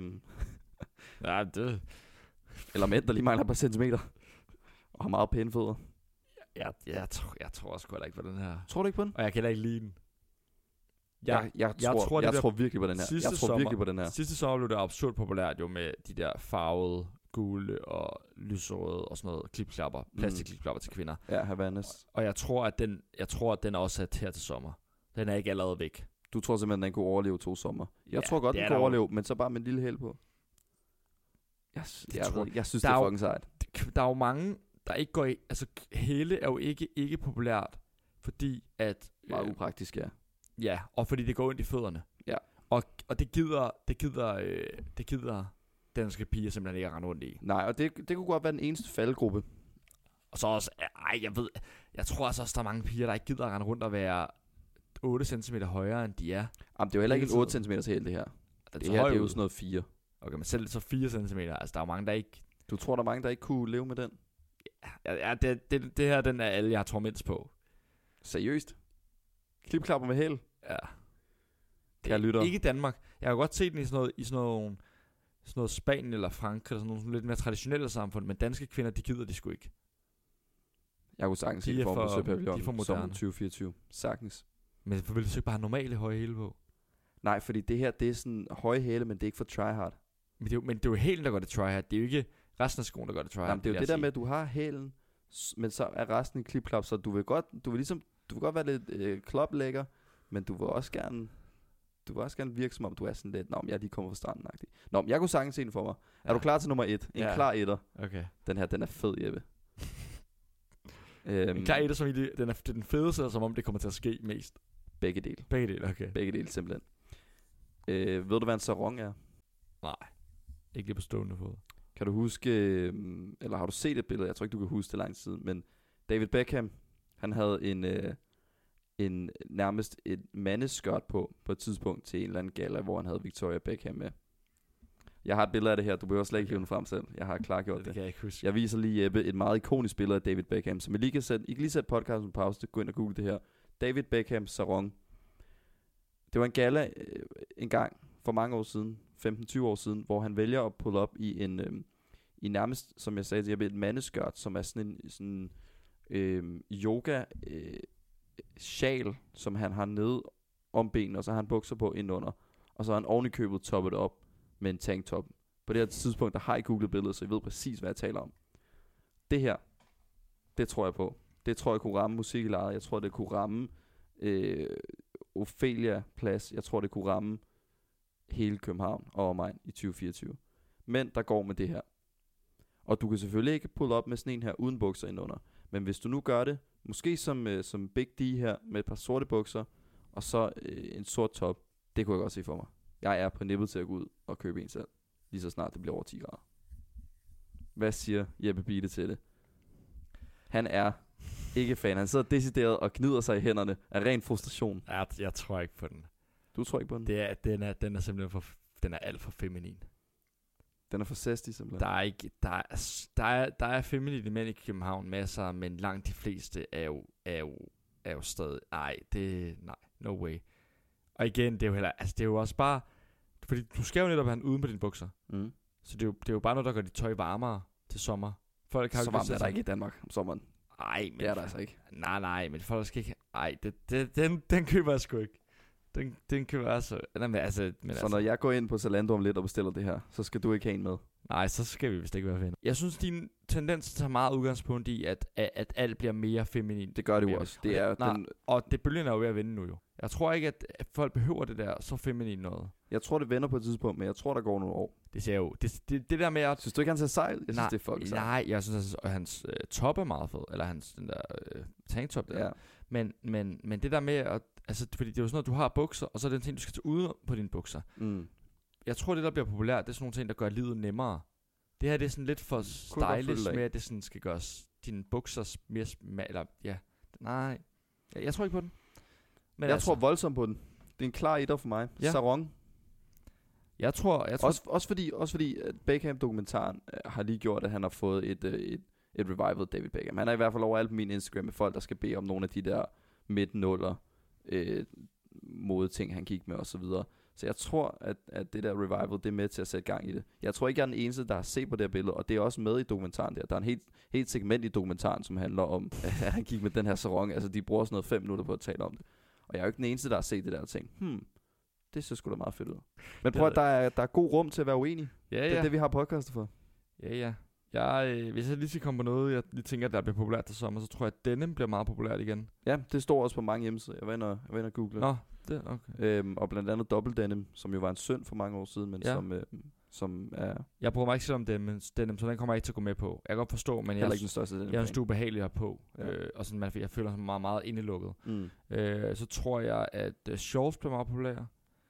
Ja, det... Eller mænd, der lige mangler et par centimeter. Og har meget pæne fødder. Jeg tror også godt ikke på den her. Tror du ikke på den? Og jeg kan heller ikke lide den. Jeg tror virkelig på den her. Sidste sommer blev det absurd populært jo med de der farvede, gule og lyserøde og sådan noget klipklapper, plastikklipklapper til kvinder. Ja, Havanas. Og jeg tror, at den er også sat her til sommer. Den er ikke allerede væk. Du tror simpelthen, den kunne overleve 2 sommer. Jeg tror godt, den kunne overleve, men så bare med en lille hæl på. Jeg synes, det er fucking sejt. Der er jo mange, der ikke går i... Altså, hæle er jo ikke populært, fordi at... Meget upraktisk, ja. Ja, og fordi det går ind i fødderne. Ja. Og det gider danske piger simpelthen ikke at rende rundt i. Nej, og det kunne godt være den eneste faldgruppe. Og så også... Jeg tror altså også, der er mange piger, der ikke gider at rende rundt og være 8 cm højere, end de er. Jamen, det er jo heller ikke et 8 cm til hæl, det her. Det her, det er jo sådan noget 4. Okay, men selv så 4 cm. Altså, der er mange, der ikke... Du tror, der er mange, der ikke kunne leve med den? Ja, det her, den er alle, jeg tror mindst på. Seriøst? Klipklapper med hæl? Ja. Kære lytter. Ikke i Danmark. Jeg kan godt se den i sådan noget Spanien eller Frankrig, sådan nogle lidt mere traditionelle samfund, men danske kvinder, de gider de sgu ikke. Jeg kunne sagtens se form på Søpavillon som 2024. Sagtens. Men vil du så ikke bare have normale høje hæle på? Nej, fordi det her, det er sådan høje hæle, men det er ikke for tryhard. Men det er jo hælen, der gør det tryhard. Det er jo ikke resten af skoen, der gør det tryhard. Jamen, det er jo det der med, at du har hælen, men så er resten en klipklap, så du vil godt være lidt kloplækker, men du vil også gerne virke som om du er sådan lidt, jeg lige kommer fra stranden. Nå, jeg kunne sagtens se den for mig. Ja. Er du klar til nummer 1? En klar etter. Okay. Den her, den er fed, Jeppe. En klar etter, som den er den fedeste, som om det kommer til at ske mest. Begge dele. Okay. Begge dele, simpelthen. Ved du, hvad en sarong er? Nej. Ikke lige på stående fod. Kan du huske, eller har du set et billede? Jeg tror ikke, du kan huske det lang tid, men David Beckham, han havde en nærmest et mandeskørt på et tidspunkt til en eller anden gala, hvor han havde Victoria Beckham med. Jeg har et billede af det her, du behøver slet ikke hive den frem selv. Jeg har klargjort det. Det kan jeg ikke huske. Jeg viser lige Jeppe et meget ikonisk billede af David Beckham, som I kan lige sætte podcasten på pause, gå ind og google det her. David Beckham sarong. Det var en gala en gang for mange år siden, 15-20 år siden, hvor han vælger at pulle op i i nærmest, som jeg sagde til Jeppe, et mandeskørt, som er sådan en yoga sjal, som han har nede om benene, og så har han bukser på indenunder, og så har han oven i købet toppet op med en tanktop. På det her tidspunkt, der har jeg googlet billedet, så I ved præcis, hvad jeg taler om. Det her, det tror jeg på. Det tror jeg kunne ramme musik i lejet. Jeg tror, det kunne ramme Ophelia Plads. Jeg tror, det kunne ramme hele København og omegn i 2024. Men der går med det her. Og du kan selvfølgelig ikke pulle op med sådan en her uden bukser indenunder. Men hvis du nu gør det, måske som Big D her, med et par sorte bukser, og så en sort top, det kunne jeg godt se for mig. Jeg er på nippet til at gå ud og købe en selv, lige så snart det bliver over 10 grader. Hvad siger Jeppe Bide til det? Han er ikke fan. Han sidder decideret og gnider sig i hænderne af ren frustration. Jeg tror ikke på den. Du tror ikke på den? Den er simpelthen den er alt for feminin. Den er for sesty simpelthen. Der er feminine mænd i København masser, men langt de fleste er jo stadig, nej, no way. Og igen, det er jo også bare, fordi du skal jo netop have den uden på dine bukser. Så det er jo bare noget, der gør dit tøj varmere til sommer. Folk har så varmt er der ikke i Danmark om sommeren. Nej, men det er der altså ikke. Nej, men folk skal ikke. Nej, den køber jeg sgu ikke. Den køber jeg så. Så når jeg går ind på Zalando om lidt og bestiller det her, så skal du ikke have en med? Nej, så skal vi vist ikke være venner. Jeg synes, din tendens tager meget udgangspunkt i, at alt bliver mere feminin. Det gør det jo også. Og det bølgen er jo ved at vende nu jo. Jeg tror ikke, at folk behøver det der så feminin noget. Jeg tror, det vender på et tidspunkt, men jeg tror, der går nogle år. Det ser jo. Det der med at... Synes du ikke, han ser sejl? Jeg synes, det er fucking sejl. Nej, jeg synes, at hans top er meget fed. Eller hans den der tanktop der. Ja. Men det der med at... Altså, fordi det er jo sådan noget, du har bukser, og så er det en ting, du skal tage ud på dine bukser. Jeg tror, det der bliver populært, det er sådan nogle ting, der gør livet nemmere. Det her, det er sådan lidt for stylish med, at det sådan skal gøres dine bukser mere eller ja. Nej. Jeg tror ikke på den. Men jeg tror voldsomt på den. Det er en klar etter for mig. Ja. Sarong. Jeg tror også fordi Beckham-dokumentaren har lige gjort, at han har fået et revival af David Beckham. Han er i hvert fald overalt på min Instagram med folk, der skal bede om nogle af de der midt-nuller modeting, han gik med og så videre. Så jeg tror, at det der revival, det er med til at sætte gang i det. Jeg tror ikke, jeg er den eneste, der har set på det her billede, og det er også med i dokumentaren der. Der er en helt segment i dokumentaren, som handler om, at han gik med den her sarong. Altså, de bruger sådan noget 5 minutter på at tale om det. Og jeg er jo ikke den eneste, der har set det der og tænkt, det ser sgu da meget fedt ud. Men prøv at der er god rum til at være uenig. Ja. Det er det, vi har podcastet for. Ja. Hvis jeg lige skal komme på noget, jeg lige tænker, at der bliver populært til sommer, så tror jeg, at denim bliver meget populært igen. Ja, det står også på mange hjemmesider. Jeg var inde og google. Nå, det okay. Og blandt andet dobbelt denim, som jo var en synd for mange år siden, men som er... Jeg bruger mig ikke selv om denim, så den kommer jeg ikke til at gå med på. Jeg kan godt forstå, men jeg er en ubehagelig her på. Og sådan, jeg føler mig meget, meget indelukket. Så tror jeg, at shorts bliver meget populære.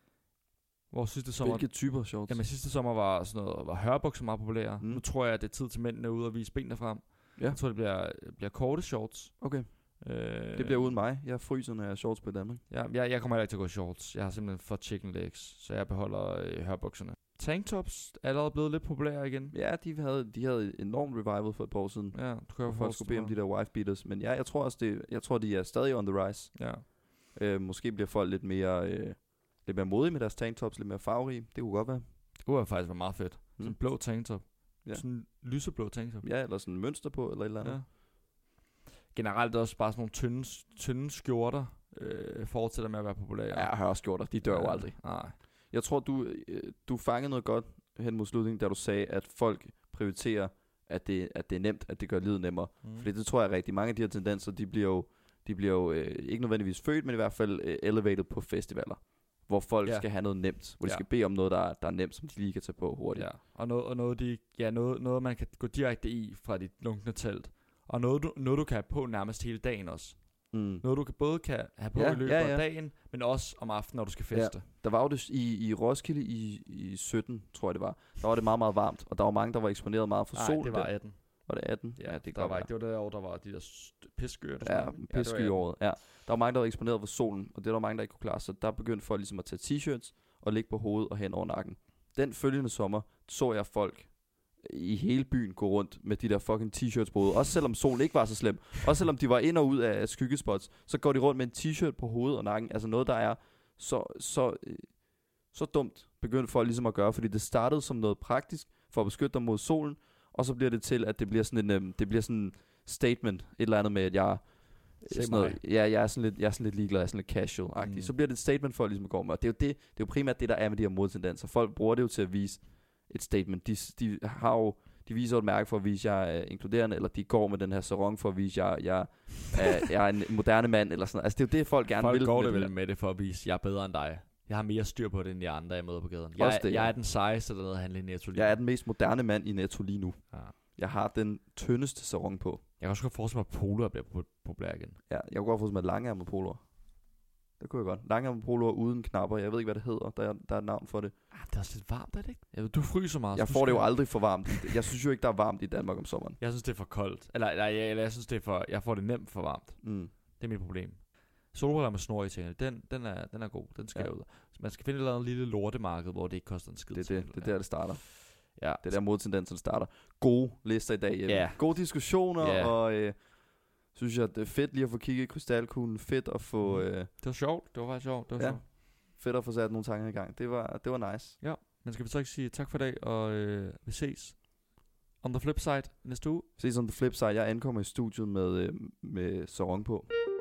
Hvor sidste sommer... Hvilke typer shorts? Jamen sidste sommer var sådan noget, var hørbukser meget populære. Nu tror jeg, at det er tid til mændene ude og vise benene frem. Ja. Jeg tror, det bliver korte shorts. Okay. Det bliver uden mig. Jeg fryser, når jeg har shorts på i Danmark. Ja, jeg kommer heller ikke til at gå shorts. Jeg har simpelthen for chicken legs, så jeg beholder hørbukserne. Tanktops er allerede blevet lidt populære igen. Ja, de havde enormt revival for et par år siden. Ja, du kan jo folk skulle bede om de der wife beaters. Men ja, jeg tror også, de er stadig on the rise. Ja. Måske bliver folk lidt mere modige med deres tanktops, lidt mere farverige. Det kunne godt være. Det kunne faktisk være meget fedt. Sådan en blå tanktop. Ja. Sådan en lyseblå tanktop. Ja, eller sådan en mønster på, eller et eller andet. Ja. Generelt også bare sådan nogle tynde skjorter fortsætter med at være populære. Ja, hørskjorter, de dør jo aldrig. Nej. Jeg tror, du fangede noget godt hen mod slutningen, da du sagde, at folk prioriterer, at det er nemt, at det gør livet nemmere. Fordi det tror jeg rigtig. Mange af de her tendenser, de bliver jo ikke nødvendigvis født, men i hvert fald elevated på festivaler. Hvor folk skal have noget nemt. Hvor de skal bede om noget, der er nemt, som de lige kan tage på hurtigt. Ja. Og noget man kan gå direkte i fra dit lunkne telt. Og noget du kan have på nærmest hele dagen også. Noget du både kan have på i løbet af dagen, men også om aftenen, når du skal feste. Ja. Der var jo det i Roskilde i 17, tror jeg det var. Der var det meget, meget varmt, og der var mange, der var eksponeret meget for sol. Nej, det var 18. Var det 18? Ja, det var ikke. Det var det år, der var de der pissskyer. Ja, pissskyeåret. Ja. Der var mange, der var eksponeret for solen, og det var mange, der ikke kunne klare. Så der begyndte folk ligesom at tage t-shirts og ligge på hovedet og hen over nakken. Den følgende sommer så jeg folk i hele byen gå rundt med de der fucking t-shirts på hovedet. Også selvom solen ikke var så slem. Også selvom de var ind og ud af skyggespots, så går de rundt med en t-shirt på hovedet og nakken. Altså noget, der er så dumt, begyndte folk ligesom at gøre. Fordi det startede som noget praktisk for at beskytte dem mod solen. Og så bliver det til, at det bliver sådan en statement. Et eller andet med, at jeg er sådan lidt ligeglad, jeg er sådan lidt casual-agtig. Så bliver det et statement for ligesom at gå med. Og det er jo primært det, der er med de her modtendenser. Folk bruger det jo til at vise et statement. De viser et mærke for at vise, at jeg er inkluderende, eller de går med den her sarong for at vise, at jeg er en moderne mand, eller sådan noget. Altså det er jo det, folk gerne vil. Folk går det vel med det for at vise, at jeg er bedre end dig. Jeg har mere styr på det, end de andre, jeg møder på gaden. Jeg er den sejeste, der nede handler i Netto lige nu. Jeg er den mest moderne mand i Netto lige nu. Ja. Jeg har den tyndeste sarong på. Jeg kan også godt forestille mig, at poloer bliver populær igen. Ja, jeg kan godt forestille mig, at langærmede poloer. Det kunne jeg godt. Langærmet poloer uden knapper. Jeg ved ikke, hvad det hedder. Der er et navn for det. Det er også lidt varmt, er det ikke? Ja, du fryser meget. Jeg får det jo aldrig for varmt. Jeg synes jo ikke, der er varmt i Danmark om sommeren. Jeg synes, det er for koldt. Eller jeg synes, det er for... Jeg får det nemt for varmt. Det er mit problem. Solbriller med snor i tingene, den er god. Den skal ud. Så man skal finde et eller andet lille lortemarked, hvor det ikke koster en skid. Det er der, det starter. Ja. Det er der modtendensen starter. Gode lister i dag, Jeppe. Ja. Gode diskussioner, og synes jeg, det er fedt lige at få kigget i krystalkuglen. Fedt at få... Det var sjovt. Det var faktisk sjovt. Sjovt. Fedt at få sat nogle tanker i gang. Det var nice. Ja, men skal vi så ikke sige tak for i dag, og vi ses on the flip side næste uge. Ses on the flip side. Jeg ankommer i studiet med sarong på.